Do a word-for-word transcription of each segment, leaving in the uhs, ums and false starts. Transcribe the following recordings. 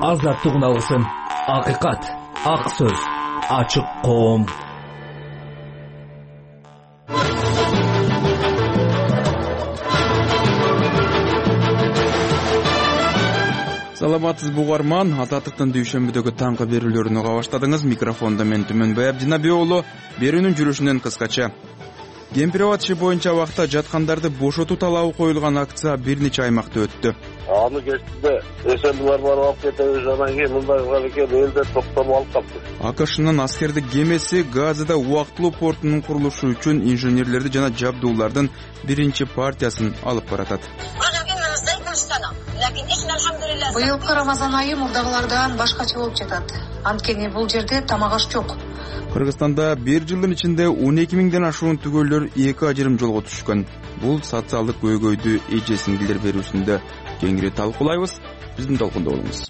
азаттыгын алсын. Акыйкат, ак сөз, ачык коом. Саламатсыз бугарман, Азаттыктын дүйшөмбүдөгү таңкы берүүлөрүн уга баштадыңыз. Микрофондо мен Түмөнбай Абдинабий уулу. Берүүнүн жүрүшүнөн кыскача. Кемпир-абад иши боюнча убакта жаткандарды бошотуу талабы коюлган акция бир нече аймакта өттү. Аны кечинде эсендилер барып алып кетебиз, анан кийин мындай кылган экен, элдер токтоп алып калды. АКШнын аскердик кемеси Газада убактылуу портунун курулушу үчүн инженерлерди жана жабдуулардын биринчи партиясын алып баратат. Быйылкы Рамазан айы мурдагылардан башкача болуп жатат. Анткени бул жерде тамак аш жок. Кыргызстанда бир жылдын ичинде он эки миңден ашуун түгөлдөр эки ажырым жолго түшкөн. Бул социалдык көйгөйдү эжесин билдир берүүсүндө кеңири талкуулайбыз. Биздин толкунда болуңуз.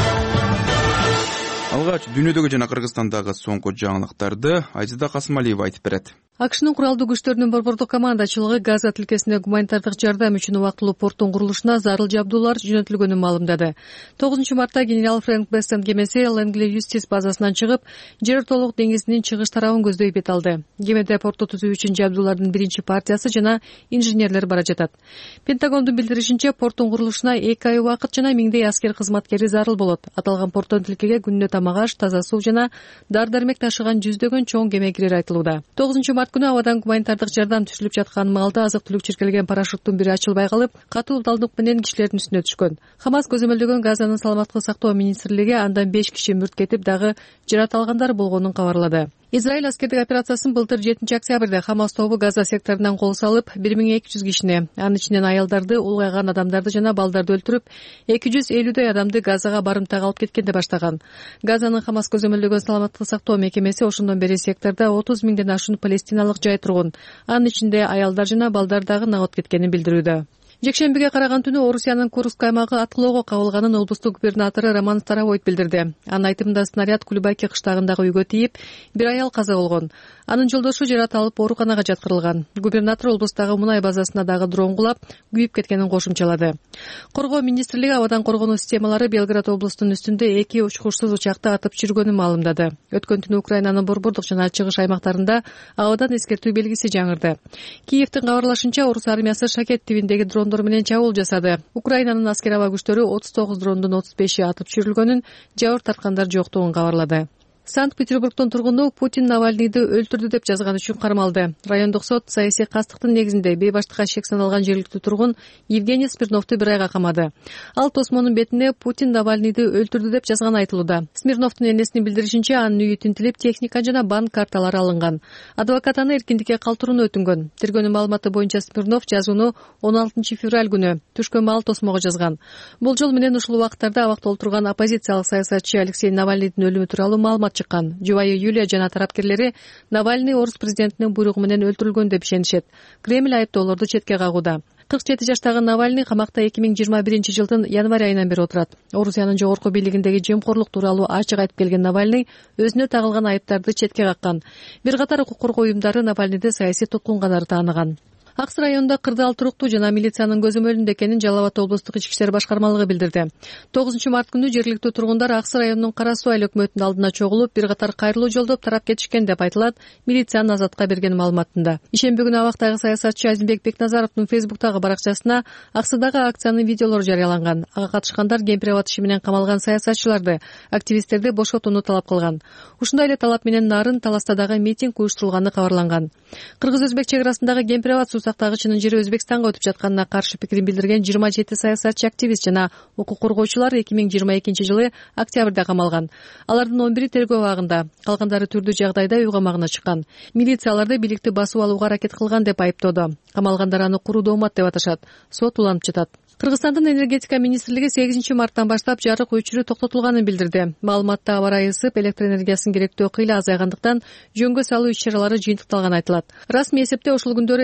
Алгач дүйнөдөгү жана Кыргызстандагы соңку жаңылыктарды Айзада Касымалиева айтып берет. АКШнын куралдуу күчтөрүнүн борбордук командачылыгы Газа тилкесинде гуманитардык жардам үчүн убактылуу порттун курулушуна зарыл жабдуулар жөнөтүлгөнүн маалымдады. тогузунчу мартта генерал Фрэнк Бестон кемеси Лэнгли Юстис базасынан чыгып, Жер толук деңизинин чыгыш тарабын көздөй бет алды. Кемеде порту түзүү үчүн жабдуулардын биринчи партиясы жана инженерлер бара жатат. Пентагондун билдиришинче, порттун курулушуна эки ай убакыт жана миңдей аскер кызматкери зарыл болот. Аталган порттон тилкеге күнүнө тамак аш, таза суу жана дар-дармек ташыган жүздөгөн чоң кеме кирери айтылууда. тогузунчу март күнү абадан гуманитардык жардам түшүлүп жаткан маалда азык-түлүк чиркелген парашюттун бири ачылбай калып, катуу ылдалдык менен кишилердин үстүнө түшкөн. Хамас көзөмөлдөгөн Газанын саламаттык сактоо министрлиги андан беш киши мүрт кетип, дагы жаракат алгандар болгонун кабарлады. Израиль аскердик операциясын былтыр жетинчи октябрда Хамас тобу Газа секторунан кол салып, бир миң эки жүз кишини, анын ичинен аялдарды, улгайган адамдарды жана балдарды өлтүрүп, эки жүз элүүдөй адамды Газага барымтага алып кеткенде баштаган. Газанын Хамас көзөмөлдөгөн саламаттык сактоо мекемеси ошондон бери сектордо отуз миңден ашуун палестиналык жай тургун, анын ичинде аялдар жана балдар дагы нагат кеткенин билдирүүдө. Жекшембиге караган түнү Орусиянын Курск аймагы аткылоого кабылганын облустук губернатору Роман Старовойт билдирди. Анын айтымында снаряд Кулебайки кыштагындагы үйгө тийип, бир аял каза болгон. Анын жолдошу жаракат алып ооруканага жаткырылган. Губернатор облустагы мунай базасына дагы дрон кулап, күйүп кеткенин кошумчалады. Коргоо министрлиги абадан коргонуу системалары Белград облустунун үстүндө эки учкучсуз учакты атып жүргөнүн маалымдады. Өткөн түнү Украинанын борбордук жана чыгыш аймактарында абадан эскертүү белгиси жаңырды. Киевдин кабарлашынча, Орус армиясы Шакет тибиндеги дрон менен чабуул жасады. Украинанын аскер аба күчтөрү отуз тогуз дрондун отуз беши атып түшүрүлгөнүн, жабыр тарткандар жоктугун кабарлады. Санкт-Петербургдун тургуну Путин Навальныйды өлтүрдү деп жазган үчүн кармалды. Райондук сот саясий кастыктын негизинде бейбаштыкка шек саналган жергиликтүү тургун Евгений Смирновду бир айга камады. Ал тосмонун бетине Путин Навальныйды өлтүрдү деп жазган айтылууда. Смирновдун энесинин билдиришинче, анын үйү тинтилип, техника жана банк карталары алынган. Адвокат аны эркиндикке калтырууну өтүнгөн. Тергөөнүн маалыматы боюнча Смирнов жазууну он алтынчы февраль күнү түшкөн маал тосмого жазган. Бул жол менен ушул убакыттарда абакта отурган оппозициялык саясатчы Алексей Навальныйдын өлүмү тууралуу маалымат чыккан. Жубайы Юлия жана тараптерлери Навальный орус президентинин буйругу менен өлтүрүлгөн деп ишенишет. Кремль айыптоолорду четке кагууда. кырк жети жаштагы Навальный камакта эки миң жыйырма биринчи жылдын январь айынан бери отурат. Орусиянын жогорку бийлигиндеги жемкорлук тууралуу ачык айтып келген Навальный өзүнө тагылган айыптарды четке каккан. Бир катар укук коргоо уюмдары Навальныйды саясий туткун катары тааныган. Акс районунда кырдаал туруктуу жана милициянын көзөмөлүндө экенин Жалал Абад облустук ички иштер башкармалыгы билдирди. тогузунчу март күнү жергиликтүү тургундар Акс районунун Кара Суу айыл өкмөтүнүн алдына чогулуп, бир катар кайрылуу жолдоп тарап кетишкен деп айтылат милициянын Азатка берген маалыматында. Ишемби күнү абактагы саясатчы Азимбек Бекназаровдун фейсбуктагы баракчасына Аксыдагы акциянын видеолору жарыяланган. Ага катышкандар Кемпир-абад иши менен камалган саясатчыларды, активисттерди бошотууну талап кылган. Ушундай эле талап менен Нарын Таластадагы митинг уюштурулганы кабарланган. Кыргыз-өзбек чек арасындагы Кемпир-абад сактагычынын жери Өзбекстанга өтүп жатканына каршы пикирин билдирген жыйырма жети саясатчы, активист жана укук коргоочулар эки миң жыйырма экинчи жылы октябрда камалган. Алардын он бири тергөө абагында, калгандары түрдүү жагдайда үй камагына чыккан. Милицияларды бийликти басып алууга аракет кылган деп айыптоодо. Камалгандар аны куруу доомат деп аташат. Сот уланып жатат. Кыргызстандын энергетика министрлиги сегизинчи марттан баштап жарык өчүрүү токтотулганын билдирди. Маалыматта аба ырайы ысып, электр энергиясынын керектөө кыйла азайгандыктан жөнгө салуу иш-чаралары жыйынтыкталганы айтылат. Расмий эсепте ушул күндөрү электр энергиясы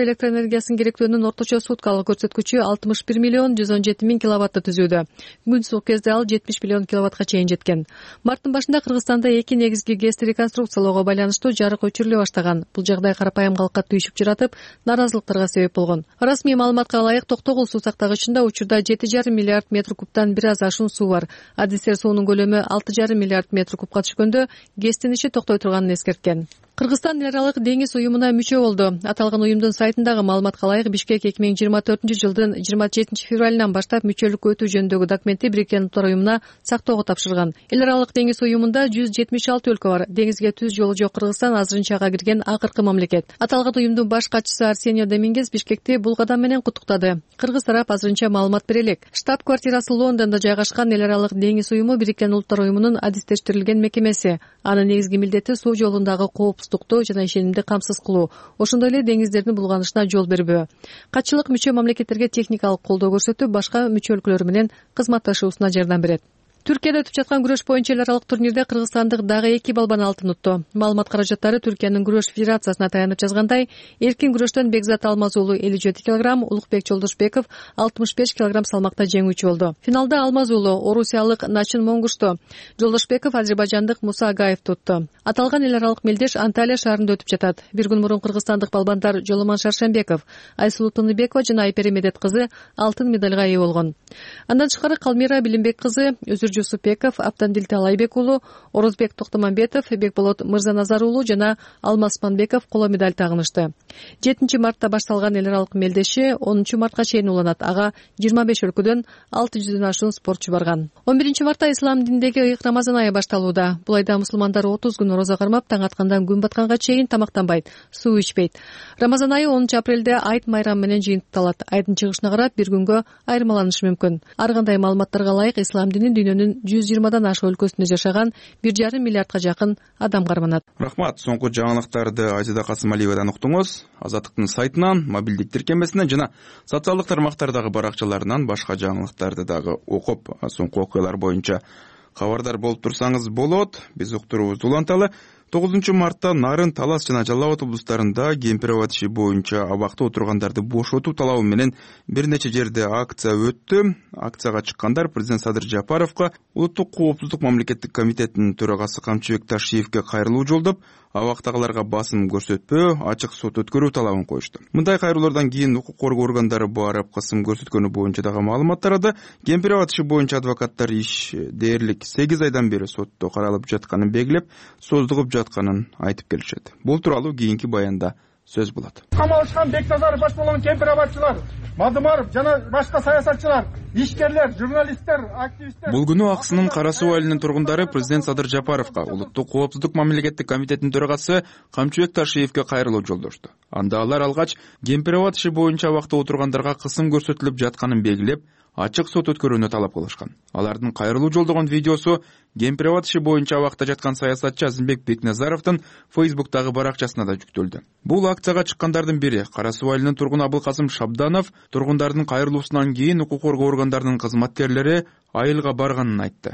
энергиясын керектөөнүн орточо суткалык көрсөткүчү алтымыш бир миллион жүз он жети миң киловаттты түзүүдө. Күн суык кезде ал жетимиш миллион киловаттка чейин жеткен. Марттын башында Кыргызстанда эки негизги ГЭСти реконструкциялоого байланыштуу жарык өчүрүлө баштаган. Бул жагдай карапайым калкка түйшүп жаратып, нааразылыктарга себеп болгон. Расмий маалыматка ылайык Токтогул суу сактагычында учурда жети жарым миллиард метр кубтан бир аз ашуун суу бар. Адистер суунун көлөмү алты жарым миллиард метр кубка түшкөндө ГЭСтин иши токтой турганын эскерткен. Кыргызстан эл аралык деңиз уюмуна мүчө болду. Аталган уюмдун сайтындагы маалыматка ылайык Бишкек эки миң жыйырма төртүнчү жылдын жыйырма жетинчи февралынан баштап мүчөлүккө өтүү жөнүндөгү документти Бириккен Улуттар уюмуна сактоого тапшырган. Эл аралык деңиз уюмунда жүз жетимиш алты өлкө бар. Деңизге түз жолу жок Кыргызстан азырынча ага кирген акыркы мамлекет. Аталган уюмдун баш катчысы Арсенио Домингес Бишкекти бул кадам менен куттуктады. Кыргыз тарап азырынча маалымат бере элек. Штаб-квартирасы Лондондо жайгашкан эл аралык деңиз уюму Бириккен Улуттар уюмунун адистештирилген мекемеси. Анын негизги милдети суу жолундагы коопсуздукту жана ишенимди камсыз кылуу, ошондой эле деңиздердин булганышына жол бербөө. Катчылык мүчө мамлекеттерге техникалык колдоо көрсөтүп, башка мүчө өлкөлөр менен кызматташуусуна жардам берет. Түркияда өтүп жаткан күрөш боюнча эл аралык турнирде кыргызстандык дагы эки балбан алтын утту. Маалымат каражаттары Түркиянын күрөш федерациясына таянып жазгандай, эркин күрөштөн Бекзат Алмаз уулу элүү жети килограмм, Улукбек Жолдошбеков алтымыш беш килограмм салмакта жеңүүчү болду. Финалда Алмаз уулу орусиялык Начин Монгушту, Жолдошбеков азербайжандык Муса Агаевди утту. Аталган эл аралык мелдеш Анталия шаарында өтүп жатат. Бир күн мурун кыргызстандык балбандар Жоломон Шаршембеков, Айсулуу Тыныбекова жана Айпери Медет кызы алтын медалга ээ болгон. Андан тышкары Калмира Билимбек кызы, Өзүр Жусупбеков, Аптандил Талайбек уулу, Орозбек Токтомамбетов, Бекболот Мырзаназар уулу жана Алмаз Манбеков коло медаль тагынышты. жетинчи мартта башталган эл аралык мелдеши онунчу мартка чейин уланат. Ага жыйырма беш өлкөдөн алты жүздөн ашуун спортчу барган. он биринчи мартта ислам дининдеги ыйык Рамазан айы башталууда. Бул айда мусулмандар отуз күн орозо кармап, таң аткандан күн батканга чейин тамактанбайт, суу ичпейт. Рамазан айы онунчу апрелде айт майрам менен жыйынтыкталат. Айдын чыгышына карап бир күнгө айырмаланышы мүмкүн. Ар кандай маалыматтарга ылайык ислам дини дүйнөнүн жүз жыйырмадан ашык өлкөсүндө жашаган бир жарым миллиардка жакын адам карманат. Рахмат. Соңку жаңылыктарды Азида Касымалиевадан уктуңуз. Азаттыктын сайтынан, мобилдик тиркемесинен жана социалдык тармактардагы баракчаларынан башка жаңылыктарды дагы окуп, соңку окуялар боюнча кабардар болуп турсаңыз болот. Биз уктуруубузду уланталы. тогузунчу мартта Нарын, Талас жана Жалал Абад облустарында кемпирабад иши боюнча абакта отургандарды бошотуу талабы менен бир нече жерде акция өттү. Акцияга чыккандар президент Садыр Жапаровго, Улуттук коопсуздук мамлекеттик комитетинин төрагасы Камчыбек Ташиевке кайрылуу жолдоп, абактагыларга басым көрсөтпөө, ачык сот өткөрүү талабын коюшту. Мындай кайрылуулардан кийин укук коргоо органдары барып кысым көрсөткөнү боюнча дагы маалыматтар алды. Кемпирабад иши боюнча адвокаттар иш дээрлик сегиз айдан бери сотто каралып жатканын белгилеп, создугуп жатканын айтып келишет. Бул тууралуу кийинки баянда сөз болот. Камалышкан Бекназаров баш болгон кемпирабадчылар, Мадымаров жана башка саясатчылар, ишкерлер, журналисттер, активисттер. Бул күнү Аксынын Кара Суу айылынын тургундары президент Садыр Жапаровго, Улуттук коопсуздук мамлекеттик комитетинин төрагасы Камчыбек Ташиевке кайрылуу жолдошту. Анда алар алгач кемпирабад иши боюнча абакта отургандарга кысым көрсөтүлүп жатканын белгилеп, ачык сот өткөрүүнү талап кылышкан. Алардын кайрылуу жолдогон видеосу кемпирабад иши боюнча абакта жаткан саясатчы Азимбек Бекназаровдун Фейсбуктагы баракчасына да жүктөлдү. Бул акцияга чыккандардын бири Кара Суу айылынын тургуну Абылкасым Шабданов тургундардын кайрылуусунан кийин укук коргоо органдарынын кызматкерлери айылга барганын айтты.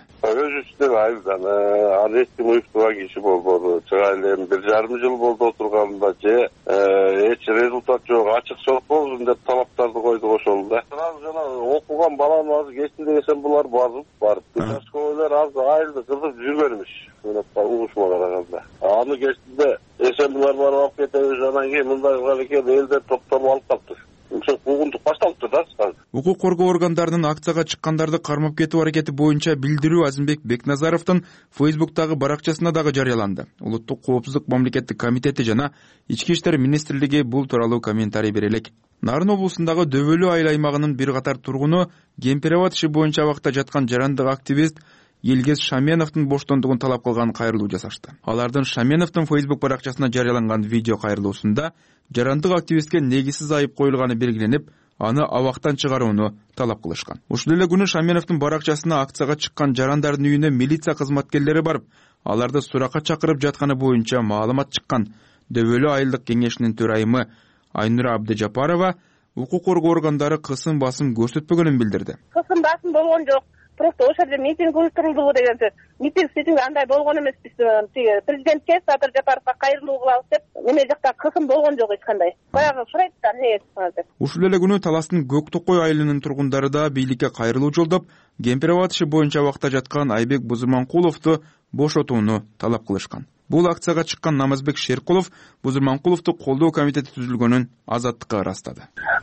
Айылдан ал эч ким уюштурган киши болбоду. Чыга эле бир жарым жыл болду отурганымда же эч результат жок, ачык сот болсун деп талаптарды койдук ошол да. Жана окуган балам азыр кечинде эсен булар барып барып участковыйлар азыр айылды кызып жүргөнмүш. Угушма караганда. Аны кечинде эсен булар барып алып кетебиз, анан кийин мындай кылган экен, элдер топтолуп алып калыптыр. Куугунтук башталыптыр да. Укук коргоо органдарынын акцияга чыккандарды кармап кетүү аракети боюнча билдирүү Азимбек Бекназаровдун Фейсбуктагы баракчасына дагы жарыяланды. Улуттук коопсуздук мамлекеттик комитети жана Ички иштер министрлиги бул тууралуу комментарий бере элек. Нарын облусундагы Дөбөлүү айыл аймагынын бир катар тургуну кемпирабад иши боюнча абакта жаткан жарандык активист Елгез Шаменовдун боштондугун талап кылган кайрылуу жасашты. Алардын Шаменовдун Фейсбук баракчасына жарыяланган видео кайрылуусунда жарандык активистке негизсиз айып коюлганы белгиленип, аны абактан чыгарууну талап кылышкан. Ушул эле күнү Шаменовдун баракчасына акцияга чыккан жарандардын үйүнө милиция кызматкерлери барып, аларды суракка чакырып жатканы боюнча маалымат чыккан. Дөбөлүү айылдык кеңешинин төрайымы Айнура Абдыжапарова укук коргоо органдары кысым басым көрсөтпөгөнүн билдирди. Кысым басым болгон жок. просто ошол жерде митинг уюштурулдубу дегенчи митинг ситинг андай болгон эмес. Биз тиги президентке Садыр Жапаровго кайрылуу кылабыз деп эме жакта кысым болгон жок эч кандай. Баягы сурайт да эмне деп. Ушул эле күнү Таластын Көк Токой айылынын тургундары да бийликке кайрылуу жолдоп, Кемпирабад иши боюнча абакта жаткан Айбек Бузурманкуловду бошотууну талап кылышкан. Бул акцияга чыккан Намазбек Шеркулов Бузурманкуловду колдоо комитети түзүлгөнүн Азаттыкка ырастады.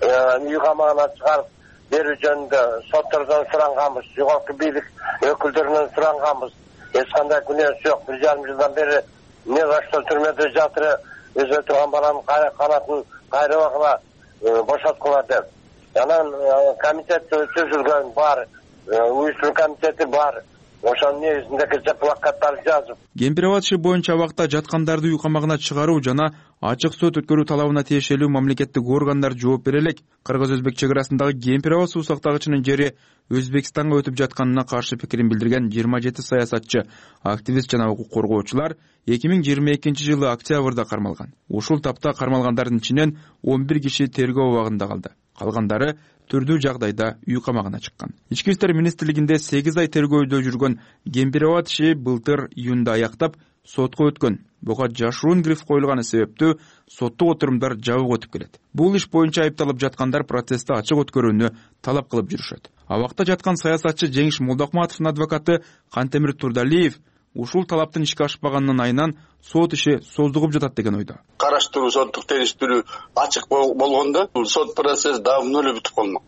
Үй камагына чыгарып берүү жөнүндө соттордон суранганбыз, жогорку бийлик өкүлдөрүнөн суранганбыз. Эч кандай күнөөсү жок. Bir жарым жылдан бери эмне башта түрмөдө жатыры, өзү турган баланын канатын кайрыбагыла бошоткула деп. Анан комитет түзүлгөн бар, уюштуруу комитети бар. Ошонун негизинде плакаттар жазып. Кемпирабад иши боюнча абакта жаткандарды үй камагына чыгаруу жана ачык сот өткөрүү талабына тиешелүү мамлекеттик органдар жооп бере элек. Кыргыз-Өзбек чек арасындагы Кемпирабад суу сактагычынын жери Өзбекстанга өтүп жатканына каршы пикирин билдирген жыйырма жети саясатчы, активист жана укук коргоочулар эки миң жыйырма экинчи жылы октябрда кармалган. Ушул тапта кармалгандардын ичинен он бир киши тергөө абагында калды. Калгандары түрдүү жагдайда үй камагына чыккан. Ички иштер министрлигинде сегиз ай тергөөдө жүргөн Кемпирабад иши былтыр июнда аяктап сотко өткөн. Буга жашыруун гриф коюлганы себептүү соттук отурумдар жабык өтүп келет. Бул иш боюнча айыпталып жаткандар процессти ачык өткөрүүнү талап кылып жүрүшөт. Абакта жаткан саясатчы Жеңиш Молдокматовдун адвокаты Кантемир Турдалиев ушул талаптын ишке ашпаганынын айынан сот иши создугуп жатат деген ойдо. Караштыруу, соттук териштирүү ачык болгондо бул сот процесс давно эле бүтүп калмак.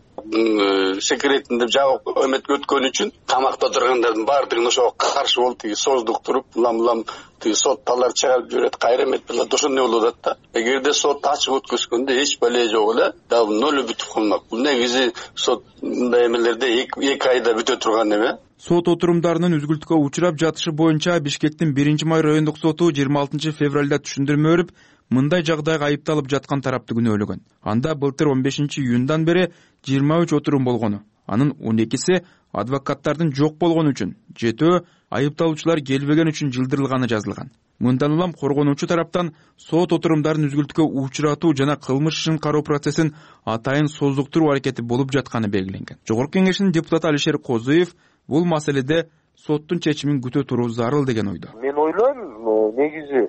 Секретинде жабык өмөткө өткөн үчүн камакта тургандардын баардыгын ошого каршы болуп тиги создуктуруп, улам-улам тиги сотталар чыгарып жүрөт, кайрымет билет, ошондой болуп атат да. Эгерде сот ачык өткөзгөндө эч бале жок эле, давно эле бүтүп калмак. Бул негизи сот мындай эмелерде эки айда бүтө турган эме. Сот отурумдарынын үзгүлтүккө учурап жатышы боюнча Бишкектин биринчи май райондук соту жыйырма алтынчы февралда түшүндүрмө берип, мындай жагдайга айыпталып жаткан тарапты күнөөлөгөн. Анда былтыр он бешинчи июндан бери жыйырма үч отурум болгону. Анын он экиси адвокаттардын жок болгону үчүн, жетөө айыпталуучулар келбеген үчүн жылдырылганы жазылган. Мындан улам коргонуучу тараптан сот отурумдарын үзгүлтүккө учуратуу жана кылмыш ишин кароо процессин атайын создуктуруу аракети болуп жатканы белгиленген. Жогорку кеңештин депутаты Алишер Козуев бул маселеде соттун чечимин күтө туруу зарыл деген ойдо. Мен ойлойм, негизи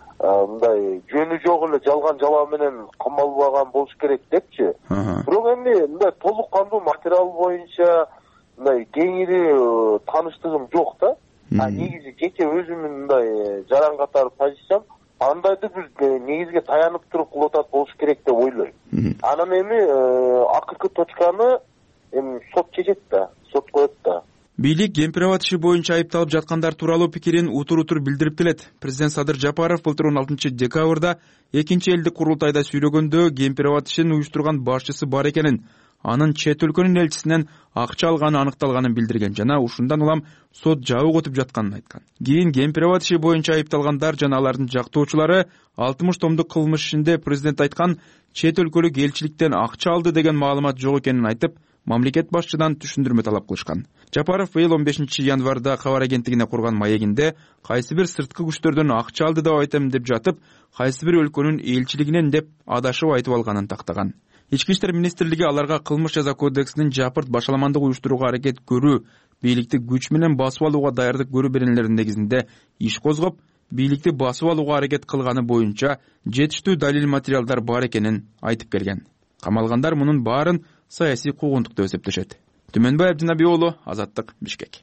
мындай жөнү жок эле жалган жалаа менен камалбаган болуш керек депчи. Бирок эми мындай толук кандуу материал боюнча мындай кеңири тааныштыгым жок да. А негизи жеке өзүмдүн мындай жаран катары позициям андайды биз негизге таянып туруп кылып атат болуш керек деп ойлойм. Анан эми акыркы точканы эми сот чечет да, сот коет да. Бийлик Кемпирабад иши боюнча айыпталып жаткандар тууралуу пикирин утур-утур билдирип келет. Президент Садыр Жапаров былтыр он алтынчы декабрда экинчи элдик курултайда сүйлөгөндө Кемпирабад ишин уюштурган башчысы бар экенин, анын чет өлкөнүн элчисинен акча алганы аныкталганын билдирген жана ушундан улам сот жабык өтүп жатканын айткан. Кийин Кемпирабад иши боюнча айыпталгандар жана алардын жактоочулары алтымыш томдук кылмыш ишинде президент айткан чет өлкөлүк элчиликтен акча алды деген маалымат жок экенин айтып, мамлекет башчыдан түшүндүрмө талап кылышкан. Жапаров быйыл он бешинчи январда кабар агенттигине курган маегинде кайсы бир сырткы күчтөрдөн акча алды деп айтам деп жатып, кайсы бир өлкөнүн элчилигинен деп адашып айтып алганын тактаган. Ички иштер министрлиги аларга кылмыш жаза кодексинин жапырт башаламандык уюштурууга аракет көрүү, бийликти күч менен басып алууга даярдык көрүү беренелеринин негизинде иш козгоп, бийликти басып алууга аракет кылганы боюнча жетиштүү далил материалдар бар экенин айтып келген. Камалгандар мунун баарын саясий куугунтук деп эсептешет. Түмөнбай Абдинабий уулу, Азаттык, Бишкек.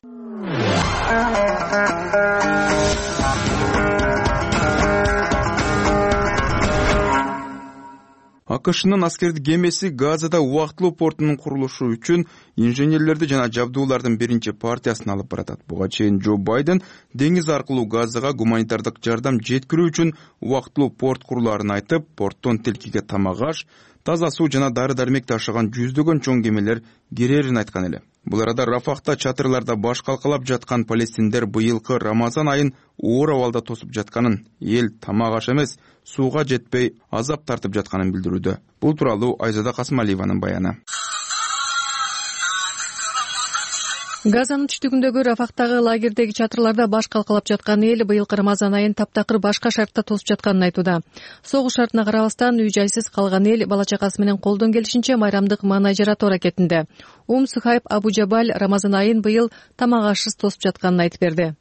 АКШнын аскердик кемеси Газада убактылуу портунун курулушу үчүн инженерлерди жана жабдуулардын биринчи партиясын алып баратат. Буга чейин Джо Байден деңиз аркылуу Газага гуманитардык жардам жеткирүү үчүн убактылуу порт курулаарын айтып, порттон тилкиге тамак аш, таза суу жана дары-дармек ташыган жүздөгөн чоң кемелер кирерин айткан эле. Бул арада Рафахта чатырларда баш калкалап жаткан палестиндер быйылкы Рамазан айын оор абалда тосуп жатканын, эл тамак аш эмес, сууга жетпей азап тартып жатканын билдирүүдө. Бул тууралуу Айзада Касымалиеванын баяны. Газанын түштүгүндөгү Рафактагы лагердеги чатырларда баш калкалап жаткан эл быйылкы Рамазан айын таптакыр башка шартта тосуп жатканын айтууда. Согуш шартына карабастан үй жайсыз калган эл бала чакасы менен колдон келишинче майрамдык маанай жаратуу аракетинде. Ум Сухайб Абу Жабаль Рамазан айын быйыл тамак ашсыз тосуп жатканын айтып берди.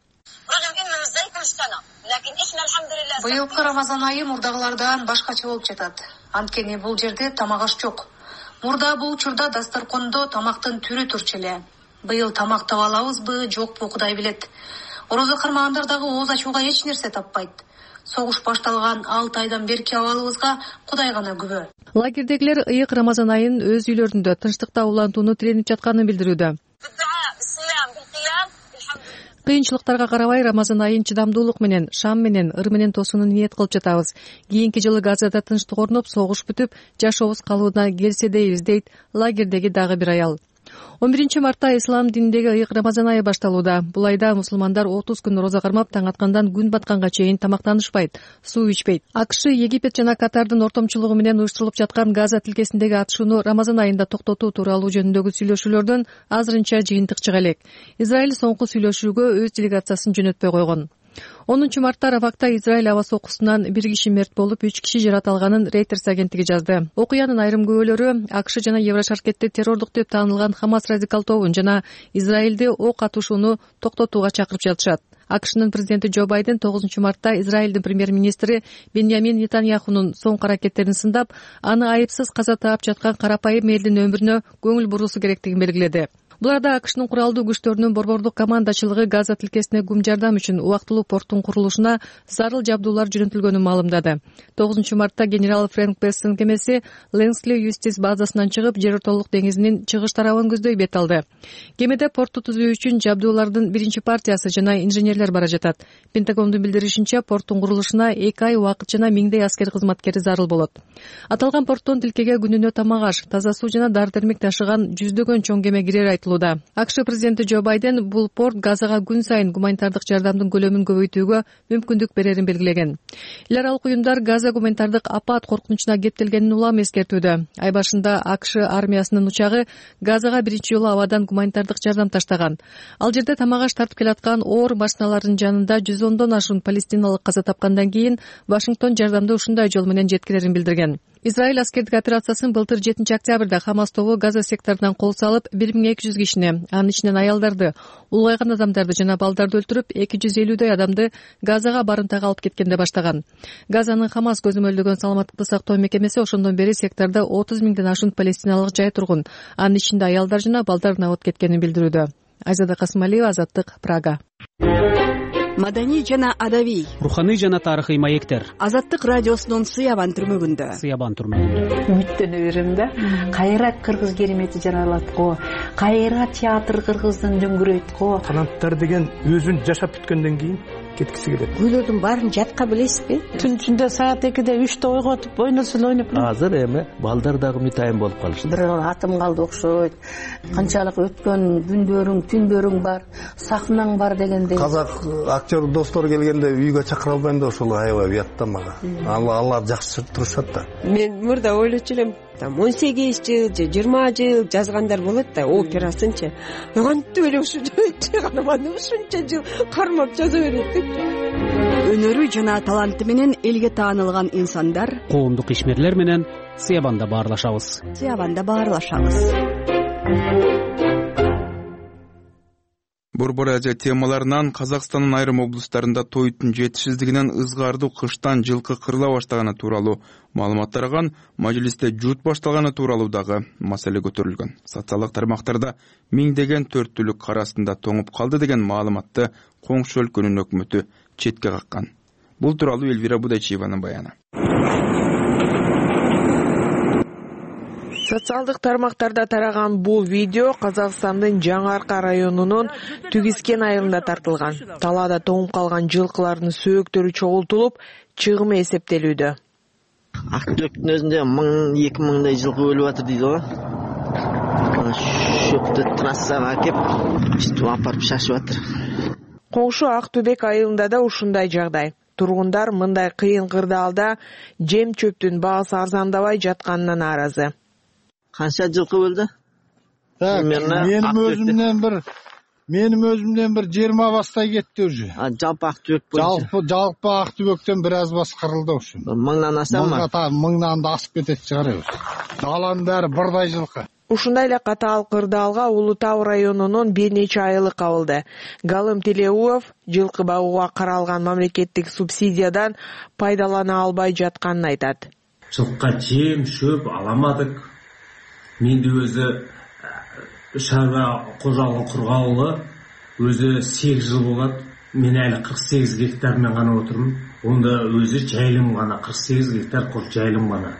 Быйылкы Рамазан айы мурдагылардан башкача болуп жатат. Анткени бул жерде тамак аш жок. Мурда бул учурда дасторкондо тамактын түрү турчу эле. Быйыл тамак таба алабызбы, жокпу Кудай билет. Орозо кармагандар дагы ооз ачууга эч нерсе таппайт. Согуш башталган алты айдан берки абалыбызга Кудай гана күбө. Лагердегилер ыйык Рамазан айын өз үйлөрүндө тынчтыкта улантууну тиленип жатканын билдирүүдө. Кыйынчылыктарга карабай Рамазан айын чыдамдуулук менен, шам менен, ыр менен тосууну ниет кылып жатабыз. Кийинки жылы Газада тынчтык орноп, согуш бүтүп, жашообуз калыбына келсе дейбиз, дейт лагердеги дагы бир аял. он биринчи мартта ислам дининдеги ыйык Рамазан айы башталууда. Бул айда мусулмандар отуз күн роза кармап, таң аткандан күн батканга чейин тамактанышпайт, суу ичпейт. АКШ, Египет жана Катардын ортомчулугу менен уюштурулуп жаткан Газа тилкесиндеги атышууну Рамазан айында токтотуу тууралуу жөнүндөгү сүйлөшүүлөрдөн азырынча жыйынтык чыга элек. Израиль соңку сүйлөшүүгө өз делегациясын жөнөтпөй койгон. онунчу мартта Рафакта Израиль аба сокусунан бир киши мерт болуп, үч киши жаратылганын Reuters агенттиги жазды. Окуянын айрым күбөлөрү АКШ жана Еврошаркетти террордук деп таанылган Хамас радикал тобун жана Израилди ок атышууну токтотууга чакырып жатышат. АКШнын президенти Джо Байден тогузунчу мартта Израилдин премьер-министри Беньямин Нетаньяхунун соңку аракеттерин сындап, аны айыпсыз каза таап жаткан карапайым элдин өмүрүнө көңүл буруусу керектигин белгиледи. Буларда АКШнын куралдуу күчтөрүнүн борбордук командачылыгы Газа тилкесине гум жардам үчүн убактылуу порттун курулушуна зарыл жабдуулар жөнөтүлгөнүн маалымдады. тогузунчу мартта генерал Фрэнк Бессон кемеси Ленсли Юстис базасынан чыгып, Жер ортолук деңизинин чыгыш тарабын көздөй бет алды. Кемеде портту түзүү үчүн жабдуулардын биринчи партиясы жана инженерлер бара жатат. Пентагондун билдиришинче, порттун курулушуна эки ай убакыт жана миңдей аскер кызматкери зарыл болот. Аталган порттон тилкеге күнүнө тамак аш, таза суу жана дары-дармек ташыган жүздөгөн чоң кеме кирери айтылууда. АКШ президенти Джо Байден бул порт Газага күн сайын гуманитардык жардамдын көлөмүн көбөйтүүгө мүмкүндүк берерин белгилеген. Эл аралык уюмдар Газа гуманитардык апат коркунучуна кептелгенин улам эскертүүдө. Ай башында АКШ армиясынын учагы Газага биринчи жолу абадан гуманитардык жардам таштаган. Ал жерде тамак аш тартып келаткан оор машиналардын жанында жүз ондон ашуун палестиналык каза тапкандан кийин Вашингтон жардамды ушундай жол менен жеткирерин билдирген. Израиль аскердик операциясын былтыр жетинчи октябрда Хамас тобу Газа секторунан кол салып, бир миң эки жүз кишини, анын ичинен аялдарды, улгайган адамдарды жана балдарды өлтүрүп, эки жүз элүүдөй адамды Газага барымтага алып кеткенде баштаган. Газанын Хамас көзөмөлдөгөн саламаттыкты сактоо мекемеси ошондон бери сектордо отуз миңден ашуун палестиналык жай тургун, анын ичинде аялдар жана балдар набыт кеткенин билдирүүдө. Айзада Касымалиева, Азаттык, Прага. Маданий жана адабий, руханий жана тарыхый маектер. Азаттык радиосунун Сыябан түрмөгүндө. Сыябан түрмөгүндө. Үмүттөнө берем да. Кайра кыргыз керемети жаралат го. Кайра театр кыргыздын дөңгүрөйт го. Канаттар деген өзүн жашап бүткөндөн кийин кеткиси келет. Күйлөрдүн баарын жатка билесизби? Түн ичинде саат экиде үчтө ойготуп ойносун ойноп. Азыр эми балдар дагы мытайын болуп калышты. Бир атым калды окшойт. Канчалык өткөн күндөрүң, түндөрүң бар, сахнаң бар дегендей. Казак актер достор келгенде үйгө чакыра албайм да ошол аябай уят да мага. Алар жакшы турушат да. Мен мурда ойлочу элем, там он сегиз жыл же жыйырма жыл жазгандар болот да, операсынчы. Кантип эле ушул карманы ушунча жыл кармап жаза берет деп. Өнөрү жана таланты менен элге таанылган инсандар, коомдук ишмерлер менен Сыябанда баарлашабыз. Сыябанда баарлашабыз. Борбор Азия темаларынан Казакстандын айрым облустарында тойтун жетишсиздигинен ызгаардуу кыштан жылкы кырыла баштаганы тууралуу маалымат тараган, мажлисте жут башталганы тууралуу дагы маселе көтөрүлгөн. Социалдык тармактарда миңдеген төрт түлүк кар астында тоңуп калды деген маалыматты коңшу өлкөнүн өкмөтү четке каккан. Бул тууралуу Элвира Будайчиеванын баяны. Социалдык тармактарда тараган бул видео Казакстандын Жаңы Арка районунун Түгискен айылында тартылган. Талаада тоңуп калган жылкылардын сөөктөрү чогултулуп, чыгымы эсептелүүдө. Актөктүн өзүндө миң эки миңдай жылкы өлүп атыр дейт го. Шөптү трассага кеп, читип апарып шашып атыр. Коңшу Актүбек айылында да ушундай жагдай. Тургундар мындай кыйын кырдаалда жем чөптүн баасы арзандабай жатканына нааразы. Канча жылкы өлдү? Менин өзүмдөн бир Менин өзүмдөн бир жыйырма бастай кетти уже. Жалпы Ақтөбе боюнча. Жалпы жалпы Ақтөбөктөн бир аз бас кырылды ушу. Мыңнан аса ма? Мыңнан да асып кетет чыгар. Даланын баары бирдай жылкы. Ушундай эле катаал кырдаалга Улуу Тау районунун бир нече айылы кабылды. Галым Телеуов жылкы багууга каралган мамлекеттик субсидиядан пайдалана албай жатканын айтат. Жылкка жем, шөп аламадык. Менде өзү шаруа кожалыгы кургалы өзү сегиз жыл болот. Мен әлі кырк сегиз гектармен гана отурмун. Онда өзү жайылым гана, кырк сегиз гектар кол жайылым гана.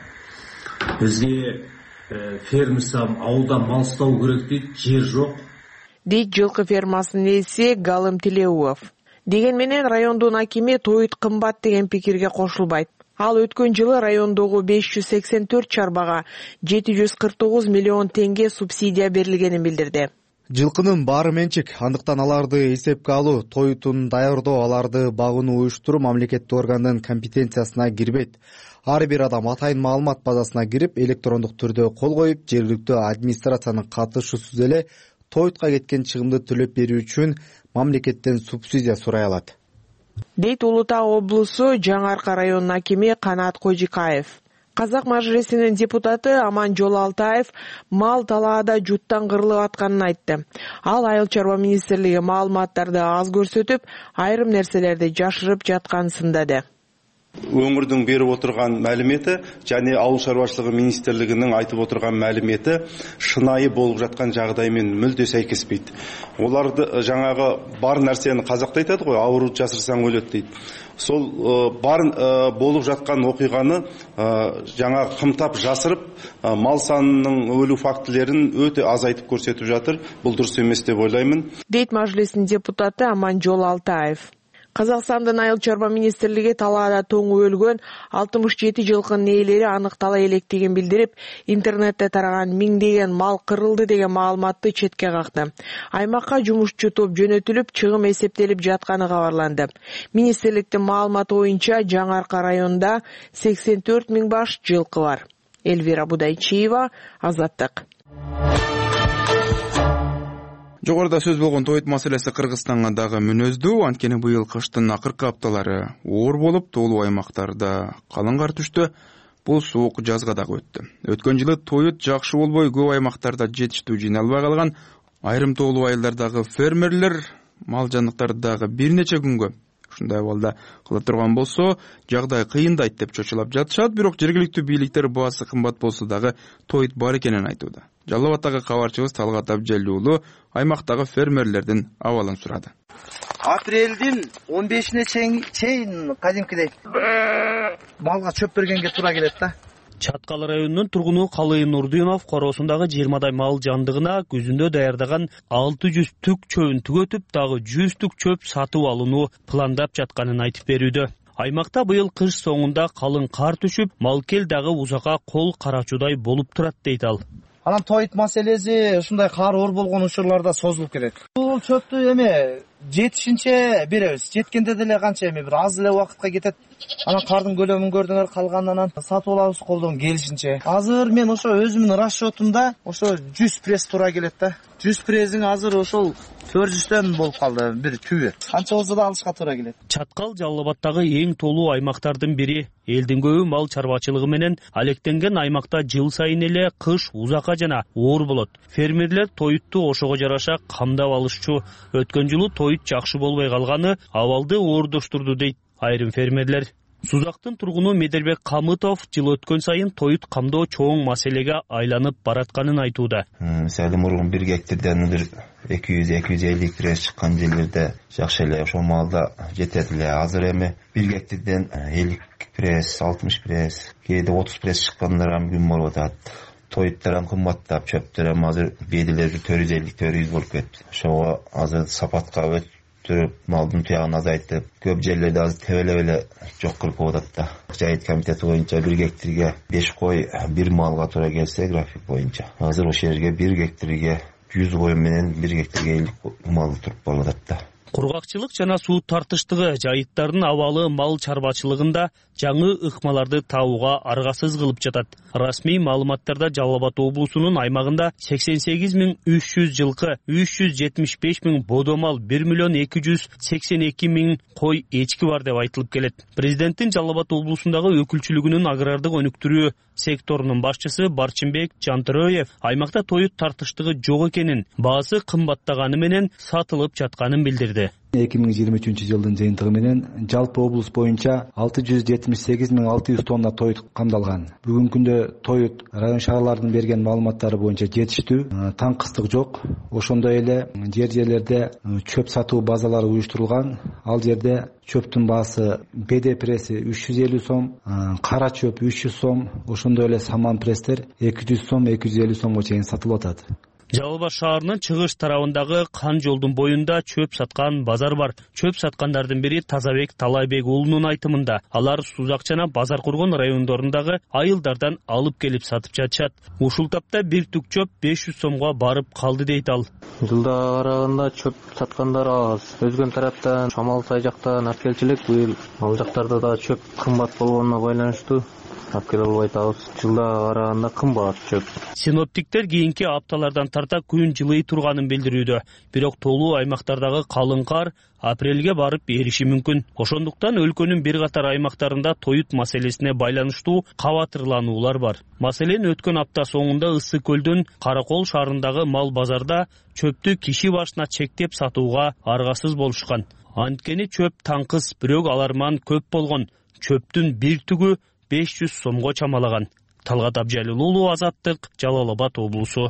Бизге фермасам ауылда мал ұстау керек дейт, жер жок. Дейт жылкы фермасынын ээси Галым Телеуов. Деген менен райондун акими тоют кымбат деген пикирге кошулбайт. Ал өткөн жылы райондогу беш жүз сексен төрт чарбага жети жүз кырк тогуз миллион теңге субсидия берилгенин билдирди. Жылкынын баары менчик, андыктан аларды эсепке алуу, тоютун даярдоо, аларды багууну уюштуруу мамлекеттик органдын компетенциясына кирбейт. Ар бир адам атайын маалымат базасына кирип, электрондук түрдө кол коюп, жергиликтүү администрациянын катышуусуз эле тоютка кеткен чыгымды төлөп берүү үчүн мамлекеттен субсидия сурай алат. Дейт Улуу Тау облусу Жаңы Арка районунун акими Канат Кожикаев. Казак мажлисинин депутаты Аманжол Алтаев мал талаада жуттан кырылып атканын айтты. Ал Айыл чарба министрлиги маалыматтарды аз көрсөтүп, айрым нерселерди жашырып жатканын сындады. Өңірдің беріп отырған мәліметі және ауыл шаруашылығы министрлігінің айтып отырған мәліметі шынайы болып жатқан жағдаймен мүлде сәйкеспейді. Оларды жаңағы бар нәрсені қазақта айтады ғой, ауру жасырсаң өледі дейді. Сол бар болып жатқан оқиғаны жаңағы қымтап жасырып, мал санының өлу фактілерін өте азайтып көрсетіп жатыр. Бұл дұрыс емес деп ойлаймын. Дейт Мажлисинин депутаты Аманжол Алтаев. Казакстандын Айыл чарба министрлиги талаада тоңу өлгөн алтымыш жети жылкынын ээлери аныктала электигин билдирип, интернетте тараган миңдеген мал кырылды деген маалыматты четке какты. Аймакка жумушчу топ жөнөтүлүп, чыгым эсептелип жатканы кабарланды. Министрликтин маалыматы боюнча Жаңы Арка районунда сексен төрт миң баш жылкы бар. Элвира Будайчиева, Азаттык. Жогоруда сөз болгон тоют маселеси Кыргызстанга дагы мүнөздүү, анткени быйыл кыштын акыркы апталары оор болуп, тоолуу аймактарда калың кар түштү. Бул суук жазга дагы өттү. Өткөн жылы тоют жакшы болбой, көп аймактарда жетиштүү жыйналбай калган. Айрым тоолуу айылдардагы фермерлер мал жандыктарды дагы бир нече күнгө ушундай абалда кыла турган болсо, жагдай кыйындайт деп чочулап жатышат, бирок жергиликтүү бийликтер баасы кымбат болсо дагы тоют бар экенин айтууда. Жалал Абадтагы кабарчыбыз Талгат Абжалуулу аймактагы фермерлердин абалын сурады. Апрелдин он бешине чейин кадимкидей малга чөп бергенге туура келет да. Чаткал районунун тургуну Калыйын Нурдинов коросундагы жыйырмадай мал жандыгына көзүндө даярдаган алты жүз түк чөбүн түгөтүп, дагы жүз түк чөп сатып алууну пландап жатканын айтып берүүдө. Аймакта быйыл кыш соңунда калың кар түшүп, малкел дагы узакка кол карачуудай болуп турат дейт ал. Анан тоют маселеси ушундай кар оор болгон учурларда созулуп келет. Бул чөптү эме жетишинче беребиз. Жеткенде деле канча эме бир аз эле убакытка кетет. Анан кардын көлөмүн көрдүңөр, калганынан сатып алабыз колдон келишинче. Азыр мен ошо өзүмдүн расчетумда ошо жүз пресс туура келет да. жүз прессиң азыр ошол төрт жүздөн болуп калды бир түбү. Канча болсо да алышка туура келет. Чаткал Жалал Абадтагы эң толуу аймактардын бири. Элдин көбү мал чарбачылыгы менен алектенген аймакта жыл сайын эле кыш узакка жана оор болот. Фермерлер тоютту ошого жараша камдап алышчу. Өткөн жылы тоют жакшы болбой калганы абалды оордоштурду дейт айрым фермерлер. Сузактын тургуну Медербек Камытов жыл өткөн сайын тоют камдоо чоң маселеге айланып баратканын айтууда. Мисалы мурун бир гектардан бир эки жүз эки жүз элүү пресс чыккан жерлерде жакшы эле ошол малда жетет эле. Азыр эми бир гектардан элүү пресс, алтымыш пресс, кээде отуз пресс чыккандар мүмкүн болуп атат. Тоюттар кымбаттап, чөптөр эми азыр бедилери төрт жүз элүү төрт жүз болуп кетти. Ошого азыр сапатка өтүп, малдын туягын азайтып, көп жерлерде азыр тебелеп эле жок кылып атат да. Жайыт комитети боюнча бир гектарга беш кой, бир малга туура келсе график боюнча. Азыр ошол жерге бир гектарга жүз кой менен бир гектарга элүү мал туруп калып атат да. Кургакчылык жана суу тартыштыгы жайыттардын абалы мал чарбачылыгында жаңы ыкмаларды табууга аргасыз кылып жатат. Расмий маалыматтарда Жалал Абад облусунун аймагында сексен сегиз миң үч жүз жылкы, үч жүз жетимиш беш миң бодомал, бир миллион эки жүз сексен эки миң кой эчки бар деп айтылып келет. Президенттин Жалал Абад облусундагы өкүлчүлүгүнүн агрардык өнүктүрүү секторунун башчысы Барчынбек Жантырөев аймакта тоют тартыштыгы жок экенин, баасы кымбаттаганы менен сатылып жатканын билдирди. эки миң жыйырма үчүнчү жылдын жыйынтыгы менен жалпы облус боюнча алты жүз жетимиш сегиз миң алты жүз тонна тоют камдалган. Бүгүнкү күндө тоют район шаарлардын берген маалыматтары боюнча жетиштүү, таңкыстык жок. Ошондой эле жер жерлерде чөп сатуу базалары уюштурулган. Ал жерде чөптүн баасы бэ дэ пресси үч жүз элүү сом, кара чөп үч жүз сом, ошондой эле саман пресстер эки жүз сом, эки жүз элүү сомго чейин сатылып атат. Жалал Абад шаарынын чыгыш тарабындагы Кан жолдун боюнда чөп саткан базар бар. Чөп саткандардын бири Тазабек Талайбек уулунун айтымында, алар Сузак жана Базар Кургон райондорундагы айылдардан алып келип сатып жатышат. Ушул тапта бир түк чөп беш жүз сомго барып калды дейт ал. Жылда караганда чөп саткандар аз. Өзгөн тараптан Шамал сай жактан алып келчилик, быйыл ал жактарда да чөп кымбат болгонуна байланыштуу алып келе албай атабыз. Жылда караганда кымбат чөп. Синоптиктер кийинки апталардан тарта күн жылый турганын билдирүүдө. Бирок толуу аймактардагы калың кар апрелге барып эриши мүмкүн. Ошондуктан өлкөнүн бир катар аймактарында тоют маселесине байланыштуу кабатырлануулар бар. Маселен өткөн апта соңунда Ыссы көлдүн Каракол шаарындагы мал базарда чөптү киши башына чектеп сатууга аргасыз болушкан. Анткени чөп таңкыс, бирок аларман көп болгон. Чөптүн бир түгү беш жүз сомго чамалаган. Талгат Абжалил уулу, Азаттык, Жалал Абад облусу.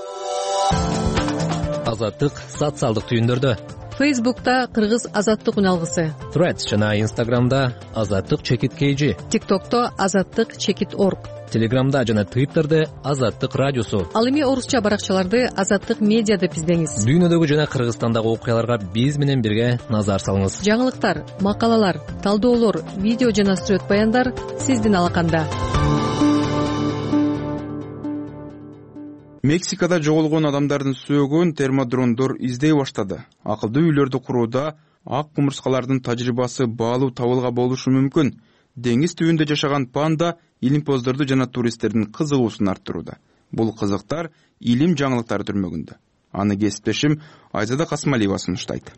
Азаттык социалдык түйүндөрдө. Фейсбукта Кыргыз Азаттык үналгысы. Threads жана Инстаграмда Азаттык чекит кейжи. ТикТокто Азаттык чекит орг. Телеграмда жана Твиттерде Азаттык радиосу. Ал эми орусча баракчаларды Азаттык медиа деп издеңиз. Дүйнөдөгү жана Кыргызстандагы окуяларга биз менен бирге назар салыңыз. Жаңылыктар, макалалар, талдоолор, видео жана сүрөт баяндар сиздин алаканда. Мексикада жоголгон адамдардын сөөгөн термодрондор издей баштады. Акылдуу үйлөрдү курууда ак кумурскалардын тажрыйбасы баалуу табылга болушу мүмкүн. Деңиз түбүндө жашаган панда илимпоздорду жана туристтердин кызыгуусун арттырууда. Бул кызыктар илим жаңылыктары түрмөгүндө. Аны кесиптешим Айзада Касмалиева сунуштайт.